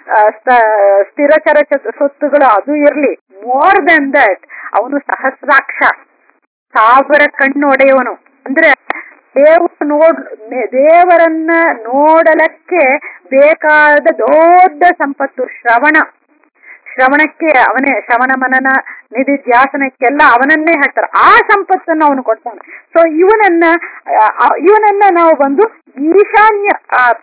ಸ್ಥಿರಚರ ಸೊತ್ತುಗಳು ಅದು ಇರ್ಲಿ, ಮೋರ್ ದೆನ್ ದಟ್ ಅವನು ಸಹಸ್ರಾಕ್ಷ, ಸಾವಿರ ಕಣ್ಣು ಒಡೆಯವನು. ಅಂದ್ರೆ ದೇವರು ನೋಡ್ ದೇವರನ್ನ ನೋಡಲಕ್ಕೆ ಬೇಕಾದ ದೊಡ್ಡ ಸಂಪತ್ತು ಶ್ರವಣ. ಶ್ರವಣಕ್ಕೆ ಅವನೇ, ಶ್ರವಣ ಮನನ ನಿಧಿಧ್ಯಾಸನಕ್ಕೆಲ್ಲ ಅವನನ್ನೇ ಹೇಳ್ತಾರೆ. ಆ ಸಂಪತ್ತನ್ನು ಅವನು ಕೊಡ್ತಾನೆ. ಸೊ ಇವನನ್ನ ಇವನನ್ನ ನಾವು ಬಂದು ಈಶಾನ್ಯ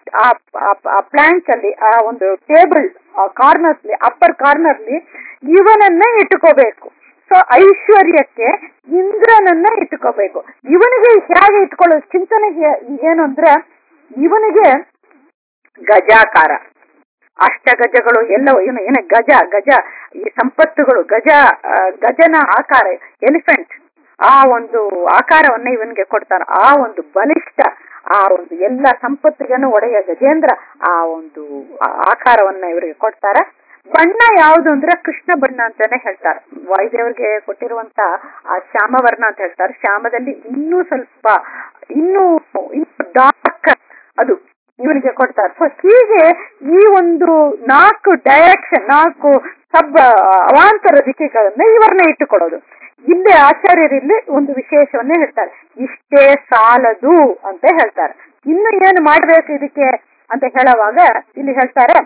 ಪ್ಲಾಂಕ್ ಅಲ್ಲಿ ಆ ಒಂದು ಟೇಬಲ್ ಕಾರ್ನರ್ಲಿ ಅಪ್ಪರ್ ಕಾರ್ನರ್ಲಿ ಇವನನ್ನ ಇಟ್ಕೋಬೇಕು. ಸೊ ಐಶ್ವರ್ಯಕ್ಕೆ ಇಂದ್ರನನ್ನ ಇಟ್ಕೋಬೇಕು. ಇವನಿಗೆ ಹೇಗೆ ಇಟ್ಕೊಳ್ಳೋದು ಚಿಂತನೆ ಏನು ಅಂದ್ರೆ ಇವನಿಗೆ ಗಜಾಕಾರ, ಅಷ್ಟಗಜಗಳು ಎಲ್ಲವೂ ಏನು ಏನ ಗಜ ಗಜ ಈ ಸಂಪತ್ತುಗಳು ಗಜ ಗಜನ ಆಕಾರ, ಎಲಿಫೆಂಟ್ ಆ ಒಂದು ಆಕಾರವನ್ನ ಇವನಿಗೆ ಕೊಡ್ತಾನೆ. ಆ ಒಂದು ಬಲಿಷ್ಠ ಆ ಒಂದು ಎಲ್ಲ ಸಂಪತ್ತಿಗೆನು ಒಡೆಯ ಗಜೇಂದ್ರ ಆ ಒಂದು ಆಕಾರವನ್ನ ಇವರಿಗೆ ಕೊಡ್ತಾರೆ. ಬಣ್ಣ ಯಾವುದು ಅಂದ್ರೆ ಕೃಷ್ಣ ಬಣ್ಣ ಅಂತಾನೆ ಹೇಳ್ತಾರೆ. ವಾಯುದೇವರಿಗೆ ಕೊಟ್ಟಿರುವಂತ ಆ ಶ್ಯಾಮವರ್ಣ ಅಂತ ಹೇಳ್ತಾರೆ. ಶ್ಯಾಮದಲ್ಲಿ ಇನ್ನೂ ಸ್ವಲ್ಪ ಇನ್ನೂ ಇನ್ನೂ ಡಾರ್ಕ್ ಅದು ಇವನಿಗೆ ಕೊಡ್ತಾರೆ. ಸೊ ಹೀಗೆ ಈ ಒಂದು ನಾಲ್ಕು ಡೈರೆಕ್ಷನ್, ನಾಲ್ಕು ಸಬ್ ಅವಾಂತರ ದಿಕ್ಕಿಗಳನ್ನ ಇವರನ್ನ ಇಟ್ಟುಕೊಡೋದು. ಇಲ್ಲಿ ಆಚಾರ್ಯರಿಲ್ಲಿ ಒಂದು ವಿಶೇಷವನ್ನೇ ಹೇಳ್ತಾರೆ, ಇಷ್ಟೇ ಸಾಲದು ಅಂತ ಹೇಳ್ತಾರೆ. ಇನ್ನು ಏನು ಮಾಡ್ಬೇಕು ಇದಕ್ಕೆ ಅಂತ ಹೇಳುವಾಗ ಇಲ್ಲಿ ಹೇಳ್ತಾರೆ,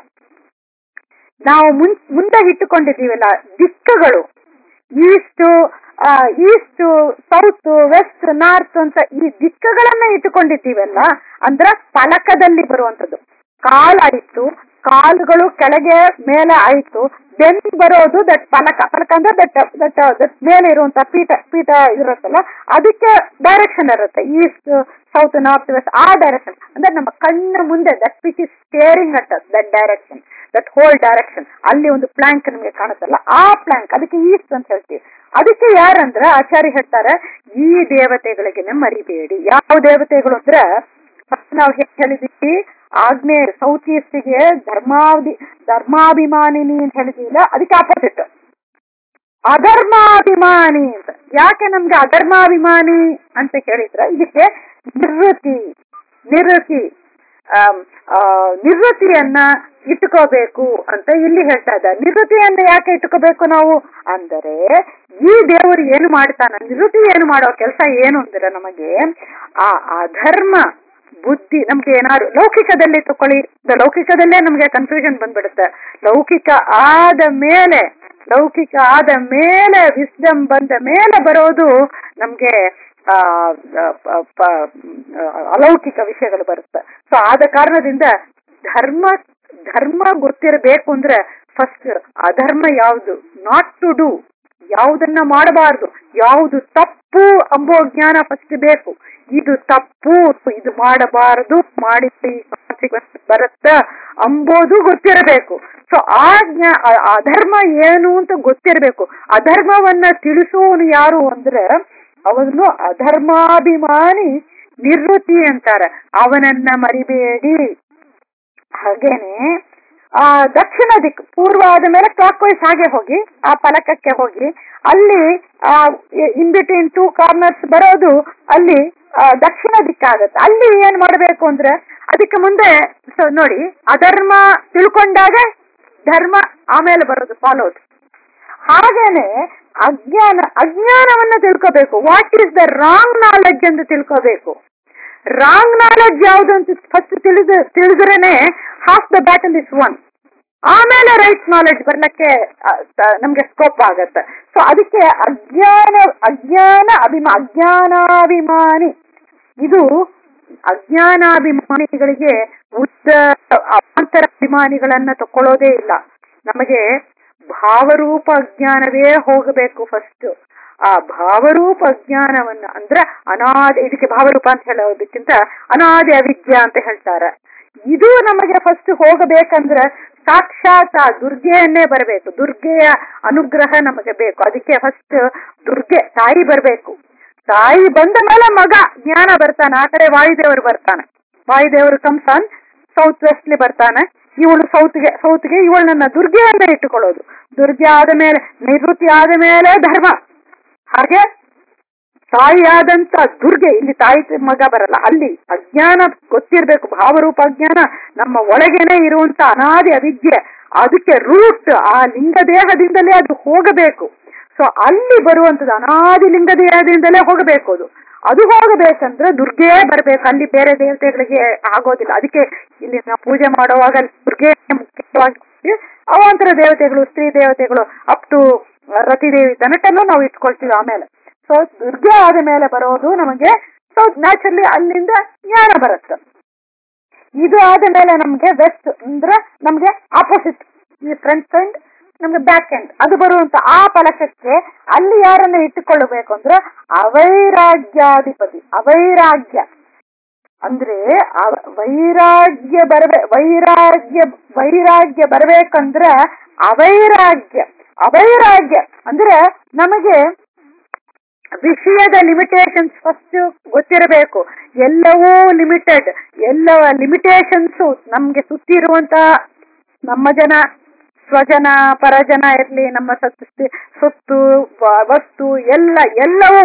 ನಾವು ಮುನ್ ಮುಂದೆ ಇಟ್ಟುಕೊಂಡಿದ್ದೀವಲ್ಲ ದಿಕ್ಕುಗಳು, east east south west north ಅಂತ ಈ ದಿಕ್ಕುಗಳನ್ನ ಇಟ್ಟುಕೊಂಡಿದ್ದೀವಲ್ಲ ಅಂದ್ರ ಫಲಕದಲ್ಲಿ ಬರುವಂತದ್ದು. ಕಾಲಾಯ್ತು, ಕಾಲುಗಳು ಕೆಳಗೆ ಮೇಲೆ ಆಯ್ತು, ಬೆನ್ ಬರೋದು ದಟ್ ಫಲಕ. ಫಲಕ ಅಂದ್ರೆ ದಟ್ ದಟ್ ದಟ್ ಮೇಲೆ ಇರುವಂತ ಪೀಠ ಪೀಠ ಇರುತ್ತಲ್ಲ ಅದಕ್ಕೆ ಡೈರೆಕ್ಷನ್ ಇರುತ್ತೆ, ಈಸ್ಟ್ ಸೌತ್ ನಾರ್ತ್ ವೆಸ್ಟ್ ಆ ಡೈರೆಕ್ಷನ್. ಅಂದ್ರೆ ನಮ್ಮ ಕಣ್ಣ ಮುಂದೆ that which is staring at that direction, that whole direction. ಅಲ್ಲಿ ಒಂದು ಪ್ಲಾಂಕ್ ನಮಗೆ ಕಾಣುತ್ತಲ್ಲ ಆ ಪ್ಲಾಂಕ್, ಅದಕ್ಕೆ ಈಸ್ಟ್ ಅಂತ ಹೇಳ್ತೀವಿ. ಅದಕ್ಕೆ ಯಾರಂದ್ರೆ ಆಚಾರ್ಯ ಹೇಳ್ತಾರೆ, ಈ ದೇವತೆಗಳಿಗೆ ಮರಿಬೇಡಿ. ಯಾವ ದೇವತೆಗಳು ಅಂದ್ರೆ ನಾವು ಹೇಳಿದೀವಿ ಆಗ್ನೇಯ ಸೌತ್ ಈಸ್ಟ್ಗೆ ಧರ್ಮಾದಿ ಧರ್ಮಾಭಿಮಾನಿನಿ ಅಂತ ಹೇಳಿದೀವಿಲ್ಲ, ಅದಕ್ಕೆ ಆಪೋಸಿಟ್ ಅಧರ್ಮಾಭಿಮಾನಿ ಅಂತ. ಯಾಕೆ ನಮ್ಗೆ ಅಧರ್ಮಾಭಿಮಾನಿ ಅಂತ ಹೇಳಿದ್ರೆ ಇದಕ್ಕೆ ನಿವೃತ್ತಿ ನಿವೃತ್ತಿ ನಿವೃತ್ತಿಯನ್ನ ಇಟ್ಕೋಬೇಕು ಅಂತ ಇಲ್ಲಿ ಹೇಳ್ತಾ ಇದ್ದಾರೆ. ನಿವೃತ್ತಿಯನ್ನ ಯಾಕೆ ಇಟ್ಕೋಬೇಕು ನಾವು ಅಂದರೆ ಈ ದೇವರು ಏನು ಮಾಡ್ತಾನ, ನಿವೃತ್ತಿ ಏನು ಮಾಡೋ ಕೆಲಸ ಏನು ಅಂದ್ರೆ ನಮಗೆ ಆ ಅಧರ್ಮ ಬುದ್ಧಿ ನಮ್ಗೆ ಏನಾದ್ರು ಲೌಕಿಕದಲ್ಲಿ ತಕೊಳ್ಳಿ, ಲೌಕಿಕದಲ್ಲೇ ನಮ್ಗೆ ಕನ್ಫ್ಯೂಷನ್ ಬಂದ್ಬಿಡುತ್ತೆ. ಲೌಕಿಕ ಆದ ಮೇಲೆ ಲೌಕಿಕ ಆದ ಮೇಲೆ ವಿಸ್ಡಮ್ ಬಂದ ಮೇಲೆ ಬರೋದು ನಮ್ಗೆ ಆ ಅಲೌಕಿಕ ವಿಷಯಗಳು ಬರುತ್ತೆ. ಸೊ ಆದ ಕಾರಣದಿಂದ ಧರ್ಮ ಧರ್ಮ ಗೊತ್ತಿರಬೇಕು ಅಂದ್ರೆ ಫಸ್ಟ್ ಅಧರ್ಮ ಯಾವುದು, ನಾಟ್ ಟು ಡೂ, ಯಾವುದನ್ನ ಮಾಡಬಾರ್ದು, ಯಾವುದು ತಪ್ಪು ಅಂಬೋ ಜ್ಞಾನ ಫಸ್ಟ್ ಬೇಕು. ಇದು ತಪ್ಪು, ಇದು ಮಾಡಬಾರದು, ಮಾಡಿದ್ರೆ ಕಾನ್ಸಿಕ್ವೆನ್ಸ್ ಬರುತ್ತ ಅಂಬೋದು ಗೊತ್ತಿರಬೇಕು. ಸೊ ಆ ಜ್ಞಾ ಅಧರ್ಮ ಏನು ಅಂತ ಗೊತ್ತಿರಬೇಕು. ಅಧರ್ಮವನ್ನ ತಿಳಿಸೋನು ಯಾರು ಅಂದ್ರೆ ಅವನು ಅಧರ್ಮಾಭಿಮಾನಿ ನಿವೃತ್ತಿ ಅಂತಾರೆ. ಅವನನ್ನ ಮರಿಬೇಡಿ. ಹಾಗೇನೆ ಆ ದಕ್ಷಿಣ ದಿಕ್ಕು ಪೂರ್ವ ಆದ ಮೇಲೆ ಕ್ಲಾಕ್ ವೈಸ್ ಹಾಗೆ ಹೋಗಿ ಆ ಫಲಕಕ್ಕೆ ಹೋಗಿ ಅಲ್ಲಿ ಆ ಇನ್ ಬಿಟ್ವೀನ್ ಟೂ ಕಾರ್ನರ್ಸ್ ಬರೋದು ಅಲ್ಲಿ ದಕ್ಷಿಣ ದಿಕ್ಕಾಗತ್ತೆ. ಅಲ್ಲಿ ಏನ್ ಮಾಡ್ಬೇಕು ಅಂದ್ರೆ ಅದಕ್ಕೆ ಮುಂದೆ ನೋಡಿ ಅಧರ್ಮ ತಿಳ್ಕೊಂಡಾಗ ಧರ್ಮ ಆಮೇಲೆ ಬರೋದು ಫಾಲೋದು. ಹಾಗೇನೆ ಅಜ್ಞಾನ ಅಜ್ಞಾನವನ್ನ ತಿಳ್ಕೋಬೇಕು. What is the wrong knowledge ಅಂತ ತಿಳ್ಕೋಬೇಕು. ರಾಂಗ್ ನಾಲೆಡ್ಜ್ ಯಾವುದು ಅಂತ ಫಸ್ಟ್ ತಿಳಿದು ತಿಳಿದ್ರೇನೆ half the battle is won. ಆಮೇಲೆ ರೈಟ್ ನಾಲೆಡ್ಜ್ ಬರ್ಲಿಕ್ಕೆ ನಮ್ಗೆ ಸ್ಕೋಪ್ ಆಗತ್ತೆ. ಸೊ ಅದಕ್ಕೆ ಅಜ್ಞಾನ ಅಜ್ಞಾನ ಅಭಿಮಾ ಅಜ್ಞಾನಾಭಿಮಾನಿ ಇದು ಅಜ್ಞಾನಾಭಿಮಾನಿಗಳಿಗೆ ಉದ್ದ ಅವಾಂತರ ಅಭಿಮಾನಿಗಳನ್ನ ತಕೊಳ್ಳೋದೇ ಇಲ್ಲ. ನಮಗೆ ಭಾವರೂಪ ಅಜ್ಞಾನವೇ ಹೋಗಬೇಕು ಫಸ್ಟ್. ಆ ಭಾವರೂಪ ಅಜ್ಞಾನವನ್ನ ಅಂದ್ರೆ ಅನಾದಿ, ಇದಕ್ಕೆ ಭಾವರೂಪ ಅಂತ ಹೇಳೋದಕ್ಕಿಂತ ಅನಾದಿ ಅವಿದ್ಯಾ ಅಂತ ಹೇಳ್ತಾರೆ. ಇದು ನಮಗೆ ಫಸ್ಟ್ ಹೋಗಬೇಕಂದ್ರೆ ಸಾಕ್ಷಾತ್ ಆ ದುರ್ಗೆಯನ್ನೇ ಬರಬೇಕು. ದುರ್ಗೆಯ ಅನುಗ್ರಹ ನಮಗೆ ಬೇಕು. ಅದಕ್ಕೆ ಫಸ್ಟ್ ದುರ್ಗೆ ತಾಯಿ ಬರಬೇಕು. ತಾಯಿ ಬಂದ ಮೇಲೆ ಮಗ ಜ್ಞಾನ ಬರ್ತಾನೆ. ಆ ಕಡೆ ವಾಯುದೇವರು ಬರ್ತಾನೆ. ವಾಯುದೇವರು ಕಂಸನ್ ಸೌತ್ ವೆಸ್ಟ್ಲಿ ಬರ್ತಾನೆ. ಇವಳು ಸೌತ್ಗೆ ಸೌತ್ಗೆ ಇವಳನ್ನ ದುರ್ಗೆಯನ್ನ ಇಟ್ಟುಕೊಳ್ಳೋದು. ದುರ್ಗೆ ಆದ ಮೇಲೆ ನಿವೃತ್ತಿ ಆದ ಮೇಲೆ ಧರ್ಮ. ಹಾಗೆ ತಾಯಿಯಾದಂತ ದುರ್ಗೆ, ಇಲ್ಲಿ ತಾಯಿ ಮಗ ಬರಲ್ಲ. ಅಲ್ಲಿ ಅಜ್ಞಾನ ಗೊತ್ತಿರ್ಬೇಕು. ಭಾವರೂಪ ಅಜ್ಞಾನ ನಮ್ಮ ಒಳಗೇನೆ ಇರುವಂತ ಅನಾದಿ ಅವಿದ್ಯೆ. ಅದಕ್ಕೆ ರೂಟ್ ಆ ಲಿಂಗ ದೇಹದಿಂದಲೇ ಅದು ಹೋಗಬೇಕು. ಸೊ ಅಲ್ಲಿ ಬರುವಂತದ್ದು ಅನಾದಿ ಲಿಂಗ ದೇಹದಿಂದಲೇ ಹೋಗಬೇಕು. ಅದು ಅದು ಹೋಗಬೇಕಂದ್ರೆ ದುರ್ಗೆ ಬರ್ಬೇಕು. ಅಲ್ಲಿ ಬೇರೆ ದೇವತೆಗಳಿಗೆ ಆಗೋದಿಲ್ಲ. ಅದಕ್ಕೆ ಇಲ್ಲಿ ನಾವು ಪೂಜೆ ಮಾಡುವಾಗ ದುರ್ಗೆ ಮುಖ್ಯವಾಗಿ ಅವಾಂತರ ದೇವತೆಗಳು, ಸ್ತ್ರೀ ದೇವತೆಗಳು ಅಪ್ ಟು ರತಿದೇವಿ ತನಕನೂ ನಾವು ಇಟ್ಕೊಳ್ತೀವಿ ಆಮೇಲೆ. ಸೊ ದುರ್ಗೆ ಆದ ಮೇಲೆ ಬರೋದು ನಮಗೆ. ಸೊ ನ್ಯಾಚುರಲಿ ಅಲ್ಲಿಂದ ಜ್ಞಾನ ಬರುತ್ತೆ. ಇದು ಆದ ಮೇಲೆ ನಮ್ಗೆ ವೆಸ್ಟ್ ಅಂದ್ರೆ ನಮ್ಗೆ ಆಪೋಸಿಟ್, ಈ ಫ್ರಂಟ್ ಸೈಡ್ ನಮ್ಗೆ ಬ್ಯಾಕ್ ಎಂಡ್ ಅದು ಬರುವಂತ ಆ ಫಲಕಕ್ಕೆ ಅಲ್ಲಿ ಯಾರನ್ನ ಇಟ್ಟುಕೊಳ್ಳಬೇಕು ಅಂದ್ರೆ ಅವೈರಾಗ್ಯಾಧಿಪತಿ. ಅವೈರಾಗ್ಯ ಅಂದ್ರೆ ವೈರಾಗ್ಯ ಬರಬೇ ವೈರಾಗ್ಯ ವೈರಾಗ್ಯ ಬರಬೇಕಂದ್ರೆ ಅವೈರಾಗ್ಯ. ಅವೈರಾಗ್ಯ ಅಂದ್ರೆ ನಮಗೆ ವಿಷಯದ ಲಿಮಿಟೇಷನ್ಸ್ ಫಸ್ಟ್ ಗೊತ್ತಿರಬೇಕು. ಎಲ್ಲವೂ ಲಿಮಿಟೆಡ್. ಎಲ್ಲವ ಲಿಮಿಟೇಷನ್ಸು ನಮ್ಗೆ ಸುತ್ತಿರುವಂತ ನಮ್ಮ ಜನ, ಸ್ವಜನ, ಪರಜನ ಇರ್ಲಿ, ನಮ್ಮ ಸತ್ತು ಸೊತ್ತು ವಸ್ತು ಎಲ್ಲ ಎಲ್ಲವೂ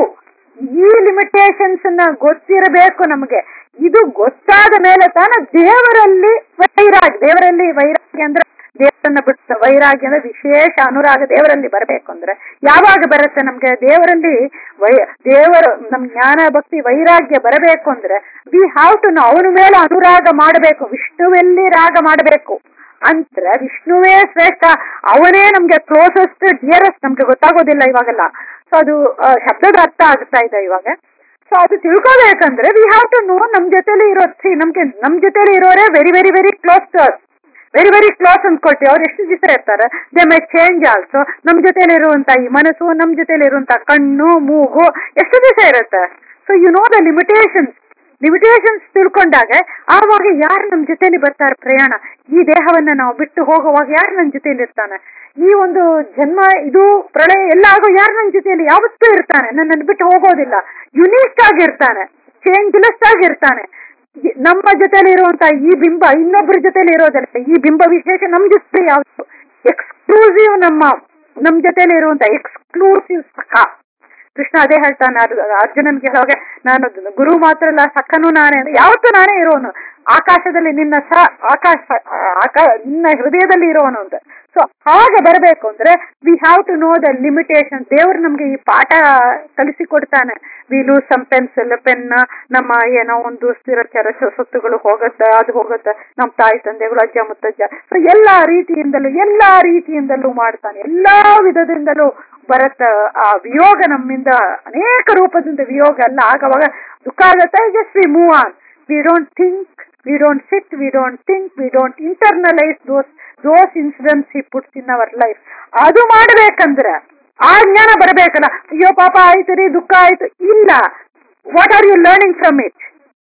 ಈ ಲಿಮಿಟೇಷನ್ಸ್ ನ ಗೊತ್ತಿರಬೇಕು ನಮಗೆ. ಇದು ಗೊತ್ತಾದ ಮೇಲೆ ತಾನೇ ದೇವರಲ್ಲಿ ವೈರಾಗ್ಯ. ದೇವರಲ್ಲಿ ವೈರಾಗ್ಯ ಅಂದ್ರೆ ದೇವರನ್ನ ಬಿಟ್ಟು ವೈರಾಗ್ಯ ಅಂದ್ರೆ ವಿಶೇಷ ಅನುರಾಗ ದೇವರಲ್ಲಿ ಬರಬೇಕು. ಅಂದ್ರೆ ಯಾವಾಗ ಬರುತ್ತೆ ನಮ್ಗೆ ದೇವರಲ್ಲಿ ವೈ ದೇವರು ನಮ್ ಜ್ಞಾನ ಭಕ್ತಿ ವೈರಾಗ್ಯ ಬರಬೇಕು ಅಂದ್ರೆ ವಿ ಹ್ಯಾವ್ ಟು ಅವನ ಮೇಲೆ ಅನುರಾಗ ಮಾಡಬೇಕು. ವಿಷ್ಣುವಲ್ಲಿ ರಾಗ ಮಾಡಬೇಕು ಅಂದ್ರೆ ವಿಷ್ಣುವೇ ಶ್ರೇಷ್ಠ. ಅವನೇ ನಮ್ಗೆ ಕ್ಲೋಸೆಸ್ಟ್ ಡಿಯರೆಸ್ಟ್. ನಮ್ಗೆ ಗೊತ್ತಾಗೋದಿಲ್ಲ ಇವಾಗೆಲ್ಲ. ಸೊ ಅದು ಶಬ್ದದ ಅರ್ಥ ಆಗ್ತಾ ಇದೆ ಇವಾಗ. ಸೊ ಅದು ತಿಳ್ಕೋಬೇಕಂದ್ರೆ ವಿ ಹ್ಯಾವ್ ಟು ನೋ ನಮ್ ಜೊತೆಲಿ ಇರೋ ನಮ್ಗೆ ನಮ್ ಜೊತೆಲಿ ಇರೋರೇ very very very close to us. Very very close ಅಂದ್ಕೊಳ್ತೀವಿ. ಅವ್ರು ಎಷ್ಟು ದಿವಸ ಇರ್ತಾರೆ, ದೇ ಮೈ ಚೇಂಜ್ ಆಲ್ಸೋ. ನಮ್ ಜೊತೆಲಿ ಇರುವಂತ ಈ ಮನಸ್ಸು, ನಮ್ ಜೊತೆಲಿ ಇರುವಂತ ಕಣ್ಣು, ಮೂಗು ಎಷ್ಟು ದಿವಸ ಇರುತ್ತೆ. So you know the limitations. Limitations ತಿಳ್ಕೊಂಡಾಗ ಆವಾಗ ಯಾರು ನಮ್ ಜೊತೆಲಿ ಬರ್ತಾರೆ ಪ್ರಯಾಣ. ಈ ದೇಹವನ್ನ ನಾವು ಬಿಟ್ಟು ಹೋಗುವಾಗ ಯಾರು ನನ್ನ ಜೊತೆಲಿ ಇರ್ತಾನೆ. ಈ ಒಂದು ಜನ್ಮ ಇದು ಪ್ರಳಯ ಎಲ್ಲ ಆಗೋ ಯಾರು ನನ್ನ ಜೊತೆಯಲ್ಲಿ ಯಾವತ್ತೂ ಇರ್ತಾನೆ. ನನ್ನನ್ನು ಬಿಟ್ಟು ಹೋಗೋದಿಲ್ಲ. ಯುನೀಕ್ ಆಗಿರ್ತಾನೆ, ಚೇಂಜ್ಲೆಸ್ ಆಗಿರ್ತಾನೆ. ನಮ್ಮ ಜೊತೆಲಿ ಇರುವಂತ ಈ ಬಿಂಬ ಇನ್ನೊಬ್ಬರ ಜೊತೆಲಿ ಇರೋದಲ್ಲ. ಈ ಬಿಂಬ ವಿಶೇಷ ನಮ್ ಜೊತೆ ಯಾವುದು ಎಕ್ಸ್ಕ್ಲೂಸಿವ್, ನಮ್ಮ ನಮ್ ಜೊತೆಲಿ ಇರುವಂತ ಎಕ್ಸ್ಕ್ಲೂಸಿವ್ ಸಖ. ಕೃಷ್ಣ ಅದೇ ಹೇಳ್ತಾನೆ ಅರ್ಜುನನ್ಗೆ ಹೇಳುವಾಗ, ನಾನು ಗುರು ಮಾತ್ರ ಅಲ್ಲ ಸಖನು ನಾನೇ. ಯಾವತ್ತೂ ನಾನೇ ಇರೋನು. ಆಕಾಶದಲ್ಲಿ ನಿನ್ನ ಸ ಆಕಾಶ ಆಕಾ ನಿನ್ನ ಹೃದಯದಲ್ಲಿ ಇರೋನು ಅಂತ. ಸೊ ಹಾಗೆ ಬರಬೇಕು ಅಂದ್ರೆ we have to know the limitation. ದೇವರು ನಮ್ಗೆ ಈ ಪಾಠ ಕಲಿಸಿಕೊಡ್ತಾನೆ. We lose some pencil pen, ನಮ್ಮ ಏನೋ ಒಂದು ಸ್ಥಿರ ಚರ ಸೊತ್ತುಗಳು ಹೋಗುತ್ತೆ, ಅದು ಹೋಗುತ್ತೆ. ನಮ್ಮ ತಾಯಿ ತಂದೆಗಳು, ಅಜ್ಜ ಮುತ್ತಜ್ಜ, ಸೊ ಎಲ್ಲಾ ರೀತಿಯಿಂದಲೂ ಎಲ್ಲಾ ರೀತಿಯಿಂದಲೂ ಮಾಡ್ತಾನೆ. ಎಲ್ಲಾ ವಿಧದಿಂದಲೂ ಬರತ್ತ ಆ ವಿಯೋಗ. ನಮ್ಮಿಂದ ಅನೇಕ ರೂಪದಿಂದ ವಿಯೋಗ ಎಲ್ಲ ಆಗವಾಗ ದುಃಖ ಆಗತ್ತೆ. Just we move on. We don't think, we don't sit, we don't think, we don't internalise those those incidents he puts in our life. ಅದು ಮಾಡ್ಬೇಕಂದ್ರೆ ಆ ಜ್ಞಾನ ಬರಬೇಕಲ್ಲ. ಅಯ್ಯೋ ಪಾಪ ಆಯ್ತು ರೀ, ದುಃಖ ಆಯ್ತು, ಇಲ್ಲ, what are you learning from it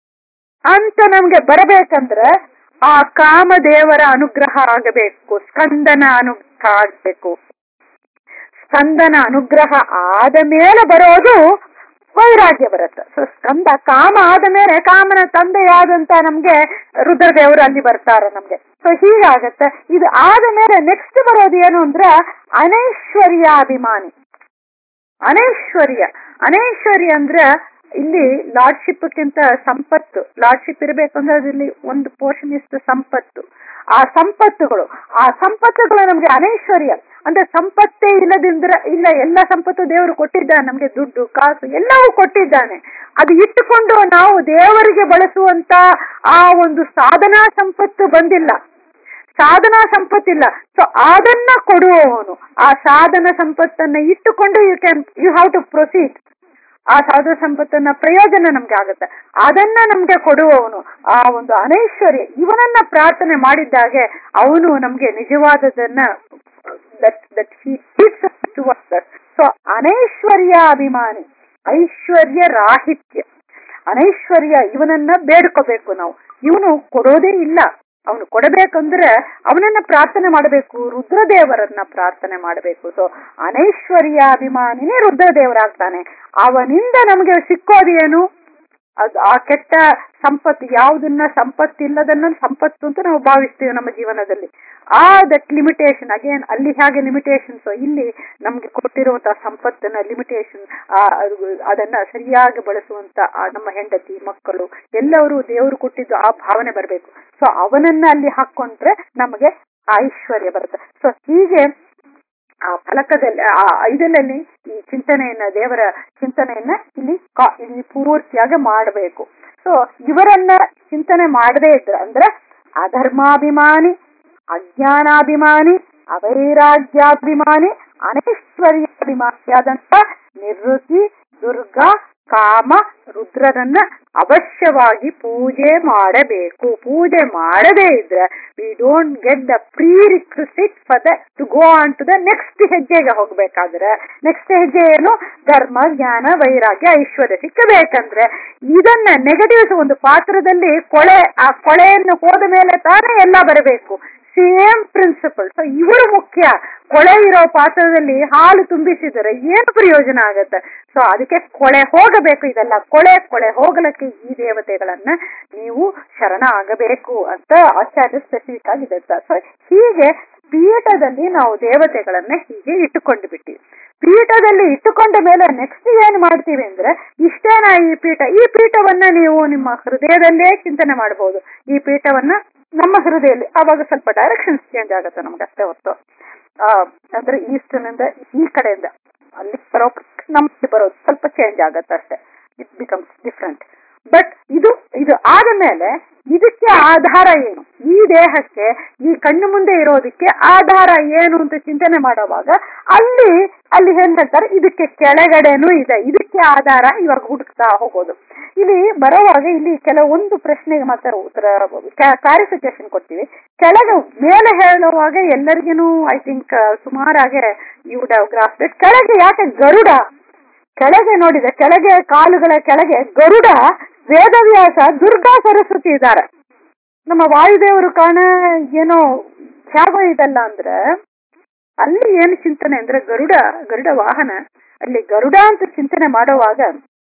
ಅಂತ ನಮ್ಗೆ ಬರಬೇಕಂದ್ರೆ ಆ ಕಾಮದೇವರ ಅನುಗ್ರಹ ಆಗಬೇಕು. ಸ್ಕಂದನ ಅನುಗ್ರಹ ಆಗಬೇಕು. ಸ್ಕಂದನ ಅನುಗ್ರಹ ಆದ ಮೇಲೆ ಬರೋದು ವೈರಾಗ್ಯ ಬರುತ್ತೆ. ಸೊ ಸ್ಕಂದ ಕಾಮ ಆದ ಮೇಲೆ ಕಾಮನ ತಂದೆಯಾದಂತ ನಮ್ಗೆ ರುದ್ರದೇವರು ಅಲ್ಲಿ ಬರ್ತಾರೆ ನಮ್ಗೆ. ಸೊ ಹೀಗಾಗತ್ತೆ. ಇದು ಆದ ಮೇಲೆ ನೆಕ್ಸ್ಟ್ ಬರೋದು ಏನು ಅಂದ್ರೆ ಅನೈಶ್ವರ್ಯಾಭಿಮಾನಿ. ಅನೈಶ್ವರ್ಯ ಅನೈಶ್ವರ್ಯ ಅಂದ್ರೆ ಇಲ್ಲಿ ಲಾರ್ಡ್ಶಿಪ್ಗಿಂತ ಸಂಪತ್ತು. ಲಾರ್ಡ್ಶಿಪ್ ಇರಬೇಕಂದ್ರೆ ಅದ್ರಲ್ಲಿ ಒಂದು ಪೋರ್ಷನ್ ಇಷ್ಟು ಸಂಪತ್ತು. ಆ ಸಂಪತ್ತುಗಳು ಆ ಸಂಪತ್ತುಗಳು ನಮ್ಗೆ ಅನೈಶ್ವರ್ಯ ಅಂದ್ರೆ ಸಂಪತ್ತೇ ಇಲ್ಲದಿಂದ್ರೆ ಇಲ್ಲ. ಎಲ್ಲ ಸಂಪತ್ತು ದೇವರು ಕೊಟ್ಟಿದ್ದಾನೆ ನಮ್ಗೆ. ದುಡ್ಡು ಕಾಸು ಎಲ್ಲವೂ ಕೊಟ್ಟಿದ್ದಾನೆ. ಅದು ಇಟ್ಟುಕೊಂಡು ನಾವು ದೇವರಿಗೆ ಬಳಸುವಂತ ಆ ಒಂದು ಸಾಧನಾ ಸಂಪತ್ತು ಬಂದಿಲ್ಲ. ಸಾಧನಾ ಸಂಪತ್ತಿಲ್ಲ. ಸೊ ಅದನ್ನ ಕೊಡುವವನು. ಆ ಸಾಧನ ಸಂಪತ್ತನ್ನ ಇಟ್ಟುಕೊಂಡು you can you have to proceed. ಆ ಸಾಧು ಸಂಪತ್ತನ್ನ ಪ್ರಯೋಜನ ನಮ್ಗೆ ಆಗುತ್ತೆ. ಅದನ್ನ ನಮ್ಗೆ ಕೊಡುವವನು ಆ ಒಂದು ಅನೈಶ್ವರ್ಯ ಇವನನ್ನ ಪ್ರಾರ್ಥನೆ ಮಾಡಿದ್ದಾಗೆ ಅವನು ನಮ್ಗೆ ನಿಜವಾದದನ್ನ ಸೊ ಅನೈಶ್ವರ್ಯ ಅಭಿಮಾನಿ, ಐಶ್ವರ್ಯ ರಾಹಿತ್ಯ, ಅನೈಶ್ವರ್ಯ ಇವನನ್ನ ಬೇಡ್ಕೋಬೇಕು ನಾವು. ಇವನು ಕೊಡೋದೇ ಇಲ್ಲ. ಅವನು ಕೊಡಬೇಕಂದ್ರೆ ಅವನನ್ನ ಪ್ರಾರ್ಥನೆ ಮಾಡಬೇಕು, ರುದ್ರದೇವರನ್ನ ಪ್ರಾರ್ಥನೆ ಮಾಡಬೇಕು. ಸೊ ಅನೈಶ್ವರ್ಯಾಭಿಮಾನಿನೇ ರುದ್ರದೇವರಾಗ್ತಾನೆ. ಅವನಿಂದ ನಮಗೆ ಸಿಕ್ಕೋದೇನು? ಅದು ಆ ಕೆಟ್ಟ ಸಂಪತ್ತು, ಯಾವುದನ್ನ ಸಂಪತ್ತಿಲ್ಲದನ್ನ ಸಂಪತ್ತು ಅಂತ ನಾವು ಭಾವಿಸ್ತೀವಿ ನಮ್ಮ ಜೀವನದಲ್ಲಿ. ಆ ದಟ್ ಲಿಮಿಟೇಷನ್ ಅಗೇನ್ ಅಲ್ಲಿ ಹೇಗೆ ಲಿಮಿಟೇಷನ್ಸ್, ಇಲ್ಲಿ ನಮ್ಗೆ ಕೊಟ್ಟಿರುವಂತಹ ಸಂಪತ್ತನ್ನ ಲಿಮಿಟೇಷನ್, ಅದನ್ನ ಸರಿಯಾಗಿ ಬಳಸುವಂತ ನಮ್ಮ ಹೆಂಡತಿ ಮಕ್ಕಳು ಎಲ್ಲರೂ ದೇವರು ಕೊಟ್ಟಿದ್ದು ಆ ಭಾವನೆ ಬರಬೇಕು. ಸೊ ಅವನನ್ನ ಅಲ್ಲಿ ಹಾಕೊಂಡ್ರೆ ನಮಗೆ ಐಶ್ವರ್ಯ ಬರುತ್ತೆ. ಸೊ ಹೀಗೆ ಆ ಫಲಕದಲ್ಲಿ ಆ ಐದರಲ್ಲಿ ಈ ಚಿಂತನೆಯನ್ನ, ದೇವರ ಚಿಂತನೆಯನ್ನ ಇಲ್ಲಿ ಇಲ್ಲಿ ಪೂರ್ತಿಯಾಗಿ ಮಾಡಬೇಕು. ಸೊ ಇವರನ್ನ ಚಿಂತನೆ ಮಾಡದೇ ಇದ್ರೆ ಅಂದ್ರೆ ಅಧರ್ಮಾಭಿಮಾನಿ, ಅಜ್ಞಾನಾಭಿಮಾನಿ, ಅವೈರಾಗ್ಯಾಭಿಮಾನಿ, ಅನೈಶ್ವರ್ಯಾಭಿಮಾನಿಯಾದಂತ ನಿವೃತ್ತಿ, ದುರ್ಗಾ, ಕಾಮ, ರುದ್ರರನ್ನ ಅವಶ್ಯವಾಗಿ ಪೂಜೆ ಮಾಡಬೇಕು. ಪೂಜೆ ಮಾಡದೇ ಇದ್ರೆ we don't get the prerequisite for the to go on to the next ಹೆಜ್ಜೆಗೆ ಹೋಗ್ಬೇಕಾದ್ರೆ, ನೆಕ್ಸ್ಟ್ ಹೆಜ್ಜೆ ಏನು? ಧರ್ಮ, ಜ್ಞಾನ, ವೈರಾಗ್ಯ, ಐಶ್ವರ್ಯ ಸಿಕ್ಕಬೇಕಂದ್ರೆ ಇದನ್ನ ನೆಗೆಟಿವ್ಸ್ ಒಂದು ಪಾತ್ರದಲ್ಲಿ ಕೊಳೆ, ಆ ಕೊಳೆಯನ್ನು ಹೋದ ಮೇಲೆ ತಾನೇ ಎಲ್ಲ ಬರಬೇಕು. Same principal. ಸೊ ಇವರು ಮುಖ್ಯ. ಕೊಳೆ ಇರೋ ಪಾತ್ರದಲ್ಲಿ ಹಾಲು ತುಂಬಿಸಿದರೆ ಏನು ಪ್ರಯೋಜನ ಆಗತ್ತೆ? ಸೊ ಅದಕ್ಕೆ ಕೊಳೆ ಹೋಗಬೇಕು. ಇದೆಲ್ಲ ಕೊಳೆ ಕೊಳೆ ಹೋಗಲಕ್ಕೆ ಈ ದೇವತೆಗಳನ್ನ ನೀವು ಶರಣ ಆಗಬೇಕು ಅಂತ ಆಚಾರ್ಯ ಸ್ಪೆಸಿಫಿಕ್ ಆಗಿದೆ. ಸೊ ಹೀಗೆ ಪೀಠದಲ್ಲಿ ನಾವು ದೇವತೆಗಳನ್ನ ಹೀಗೆ ಇಟ್ಟುಕೊಂಡು ಬಿಟ್ಟಿವಿ. ಪೀಠದಲ್ಲಿ ಇಟ್ಟುಕೊಂಡ ಮೇಲೆ ನೆಕ್ಸ್ಟ್ ಏನ್ ಮಾಡ್ತೀವಿ ಅಂದ್ರೆ, ಇಷ್ಟೇನಾ ಈ ಪೀಠ? ಈ ಪೀಠವನ್ನ ನೀವು ನಿಮ್ಮ ಹೃದಯದಲ್ಲೇ ಚಿಂತನೆ ಮಾಡಬಹುದು. ಈ ಪೀಠವನ್ನ ನಮ್ಮ ಹೃದಯದಲ್ಲಿ ಆವಾಗ ಸ್ವಲ್ಪ ಡೈರೆಕ್ಷನ್ಸ್ ಚೇಂಜ್ ಆಗುತ್ತೆ ನಮ್ಗೆ ಅಷ್ಟೇ ಹೊತ್ತು. ಆ ಅಂದ್ರೆ ಈಸ್ಟ್ ನಿಂದ ಈ ಕಡೆಯಿಂದ ಅಲ್ಲಿ ಬರೋ ನಮ್ಗೆ ಬರೋದು ಸ್ವಲ್ಪ ಚೇಂಜ್ ಆಗತ್ತೆ ಅಷ್ಟೇ. It becomes different. ಬಟ್ ಇದು ಇದು ಆದ ಮೇಲೆ ಇದಕ್ಕೆ ಆಧಾರ ಏನು? ಈ ದೇಹಕ್ಕೆ, ಈ ಕಣ್ಣು ಮುಂದೆ ಇರೋದಕ್ಕೆ ಆಧಾರ ಏನು ಅಂತ ಚಿಂತನೆ ಮಾಡುವಾಗ ಅಲ್ಲಿ ಅಲ್ಲಿ ಏನ್ ಹೇಳ್ತಾರೆ, ಇದಕ್ಕೆ ಕೆಳಗಡೆನೂ ಇದೆ, ಇದಕ್ಕೆ ಆಧಾರ ಇವಾಗ ಹುಡುಕ್ತಾ ಹೋಗೋದು. ಇಲ್ಲಿ ಬರೋವಾಗ ಇಲ್ಲಿ ಕೆಲವೊಂದು ಪ್ರಶ್ನೆಗೆ ಮಾತ್ರ ಉತ್ತರ ಕ್ಲಾರಿಫಿಕೇಶನ್ ಕೊಡ್ತೀವಿ. ಕೆಳಗೆ ಮೇಲೆ ಹೇಳುವಾಗ ಎಲ್ಲರಿಗೂ ಐ ಥಿಂಕ್ ಸುಮಾರಾಗೆ ಯು ವುಡ್ ಹ್ಯಾವ್ ಗ್ರಾಸ್ಪೆಡ್. ಕೆಳಗೆ ಯಾಕೆ ಗರುಡ? ಕೆಳಗೆ ನೋಡಿದೆ, ಕೆಳಗೆ ಕಾಲುಗಳ ಕೆಳಗೆ ಗರುಡ, ವೇದವ್ಯಾಸ, ದುರ್ಗಾ, ಸರಸ್ವತಿ ಇದ್ದಾರೆ. ನಮ್ಮ ವಾಯುದೇವರು ಕಾಣ ಏನೋ ತ್ಯಾಗ ಇದಲ್ಲ ಅಂದ್ರೆ ಅಲ್ಲಿ ಏನು ಚಿಂತನೆ ಅಂದ್ರೆ ಗರುಡ, ಗರುಡ ವಾಹನ. ಅಲ್ಲಿ ಗರುಡ ಅಂತ ಚಿಂತನೆ ಮಾಡುವಾಗ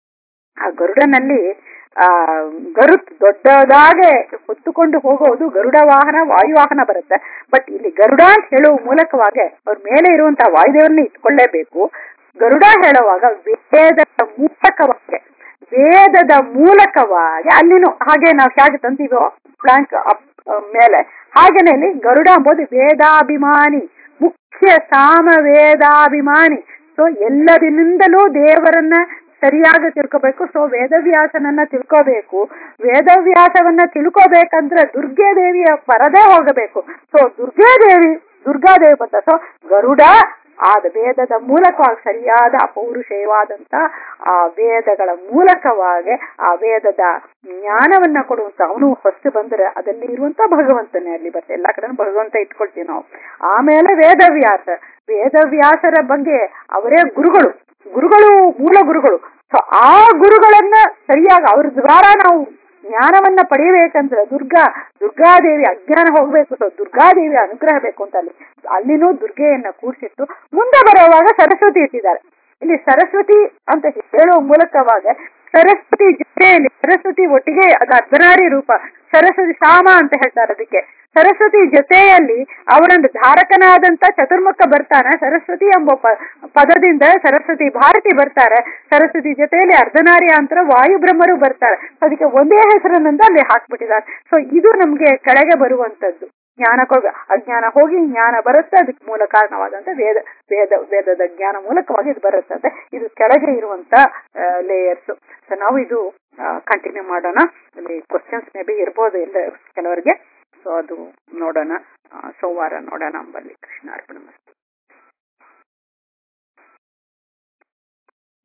ಆ ಗರುಡನಲ್ಲಿ ಆ ಗರುತ್ ದೊಡ್ಡದಾಗೆ ಹೊತ್ತುಕೊಂಡು ಹೋಗೋದು ಗರುಡ ವಾಹನ, ವಾಯುವಾಹನ ಬರುತ್ತೆ. ಬಟ್ ಇಲ್ಲಿ ಗರುಡ ಅಂತ ಹೇಳುವ ಮೂಲಕವಾಗಿ ಅವ್ರ ಮೇಲೆ ಇರುವಂತಹ ವಾಯುದೇವರನ್ನ ಇಟ್ಕೊಳ್ಳೇಬೇಕು. ಗರುಡ ಹೇಳುವಾಗ ವೇದದ ಮೂಲಕವಾಗಿ ವೇದದ ಮೂಲಕವಾಗಿ ಅಲ್ಲಿನೂ ಹಾಗೆ ನಾವು ಹೇಗೆ ತಂತೀವೋ ಪ್ಲಾಂಕ್ ಮೇಲೆ, ಹಾಗೇನೆ ಗರುಡ ಎಂಬುದು ವೇದಾಭಿಮಾನಿ, ಮುಖ್ಯ ಸಾಮ ವೇದಾಭಿಮಾನಿ. ಸೊ ಎಲ್ಲದಿಂದಲೂ ದೇವರನ್ನ ಸರಿಯಾಗಿ ತಿಳ್ಕೋಬೇಕು. ಸೊ ವೇದವ್ಯಾಸನನ್ನ ತಿಳ್ಕೋಬೇಕು. ವೇದವ್ಯಾಸವನ್ನ ತಿಳ್ಕೋಬೇಕಂದ್ರೆ ದುರ್ಗಾ ದೇವಿಯ ಪರದೇ ಹೋಗಬೇಕು. ಸೊ ದುರ್ಗಾ ದೇವಿ ದುರ್ಗಾದೇವಿ ಬಂತ. ಸೊ ಗರುಡ ಆದ ವೇದದ ಮೂಲಕವಾಗಿ ಸರಿಯಾದ ಅಪೌರುಷೇಯವಾದಂತ ಆ ವೇದಗಳ ಮೂಲಕವಾಗಿ ಆ ವೇದದ ಜ್ಞಾನವನ್ನ ಕೊಡುವಂತ ಅವನು ಹೊಸ್ತು ಬಂದ್ರೆ ಅದಲ್ಲಿ ಇರುವಂತ ಭಗವಂತನೇ ಅಲ್ಲಿ ಬರುತ್ತೆ. ಎಲ್ಲಾ ಕಡೆ ಭಗವಂತ ಇಟ್ಕೊಳ್ತೀವಿ ನಾವು. ಆಮೇಲೆ ವೇದವ್ಯಾಸ, ವೇದವ್ಯಾಸರ ಬಗ್ಗೆ ಅವರೇ ಗುರುಗಳು, ಗುರುಗಳು ಮೂಲ ಗುರುಗಳು. ಸೊ ಆ ಗುರುಗಳನ್ನ ಸರಿಯಾಗಿ ಅವ್ರ ದ್ವಾರ ನಾವು ಜ್ಞಾನವನ್ನ ಪಡೆಯಬೇಕಂದ್ರೆ ದುರ್ಗಾ ದುರ್ಗಾದೇವಿ ಅಜ್ಞಾನ ಹೋಗ್ಬೇಕು. ಸೊ ದುರ್ಗಾದೇವಿ ಅನುಗ್ರಹ ಬೇಕು ಅಂತ ಅಲ್ಲಿ ಅಲ್ಲಿನೂ ದುರ್ಗೆಯನ್ನ ಕೂಡಿಸಿಟ್ಟು ಮುಂದೆ ಬರುವಾಗ ಸರಸ್ವತಿ ಇಟ್ಟಿದ್ದಾರೆ. ಇಲ್ಲಿ ಸರಸ್ವತಿ ಅಂತ ಹೇಳುವ ಮೂಲಕವಾಗ ಸರಸ್ವತಿ ಜೊತೆಯಲ್ಲಿ ಸರಸ್ವತಿ ಒಟ್ಟಿಗೆ ಅದು ಅರ್ಧನಾರಿ ರೂಪ. ಸರಸ್ವತಿ ಸಾಮ ಅಂತ ಹೇಳ್ತಾರೆ ಅದಕ್ಕೆ. ಸರಸ್ವತಿ ಜೊತೆಯಲ್ಲಿ ಅವರೊಂದು ಧಾರಕನಾದಂತ ಚತುರ್ಮುಖ ಬರ್ತಾನೆ. ಸರಸ್ವತಿ ಎಂಬ ಪದದಿಂದ ಸರಸ್ವತಿ ಭಾರತಿ ಬರ್ತಾರೆ. ಸರಸ್ವತಿ ಜೊತೆಯಲ್ಲಿ ಅರ್ಧನಾರಿ ಅಂತರ ವಾಯು ಬ್ರಹ್ಮರು ಬರ್ತಾರೆ. ಅದಕ್ಕೆ ಒಂದೇ ಹೆಸರನ್ನಂತ ಅಲ್ಲಿ ಹಾಕ್ಬಿಟ್ಟಿದ್ದಾರೆ. ಸೊ ಇದು ನಮ್ಗೆ ಕೆಳಗೆ ಬರುವಂತದ್ದು. ಜ್ಞಾನಕ್ಕೆ ಅಜ್ಞಾನ ಹೋಗಿ ಜ್ಞಾನ ಬರುತ್ತೆ. ಅದಕ್ಕೆ ಮೂಲ ಕಾರಣವಾದಂತ ವೇದ ವೇದ ವೇದದ ಜ್ಞಾನ ಮೂಲಕವಾಗಿ ಇದು ಬರುತ್ತಂತೆ. ಇದು ಕೆಳಗೆ ಇರುವಂತ ಲೇಯರ್ಸ್. ಸೊ ನಾವು ಇದು ಕಂಟಿನ್ಯೂ ಮಾಡೋಣ. ಅಲ್ಲಿ ಕ್ವಶನ್ಸ್ ಮೇ ಬಿ ಇರ್ಬೋದು ಎಲ್ಲ ಕೆಲವರಿಗೆ. ಸೊ ಅದು ನೋಡೋಣ, ಸೋಮವಾರ ನೋಡೋಣ ಅಂಬಲ್ಲಿ. ಕೃಷ್ಣ ಅರ್ಪಣ.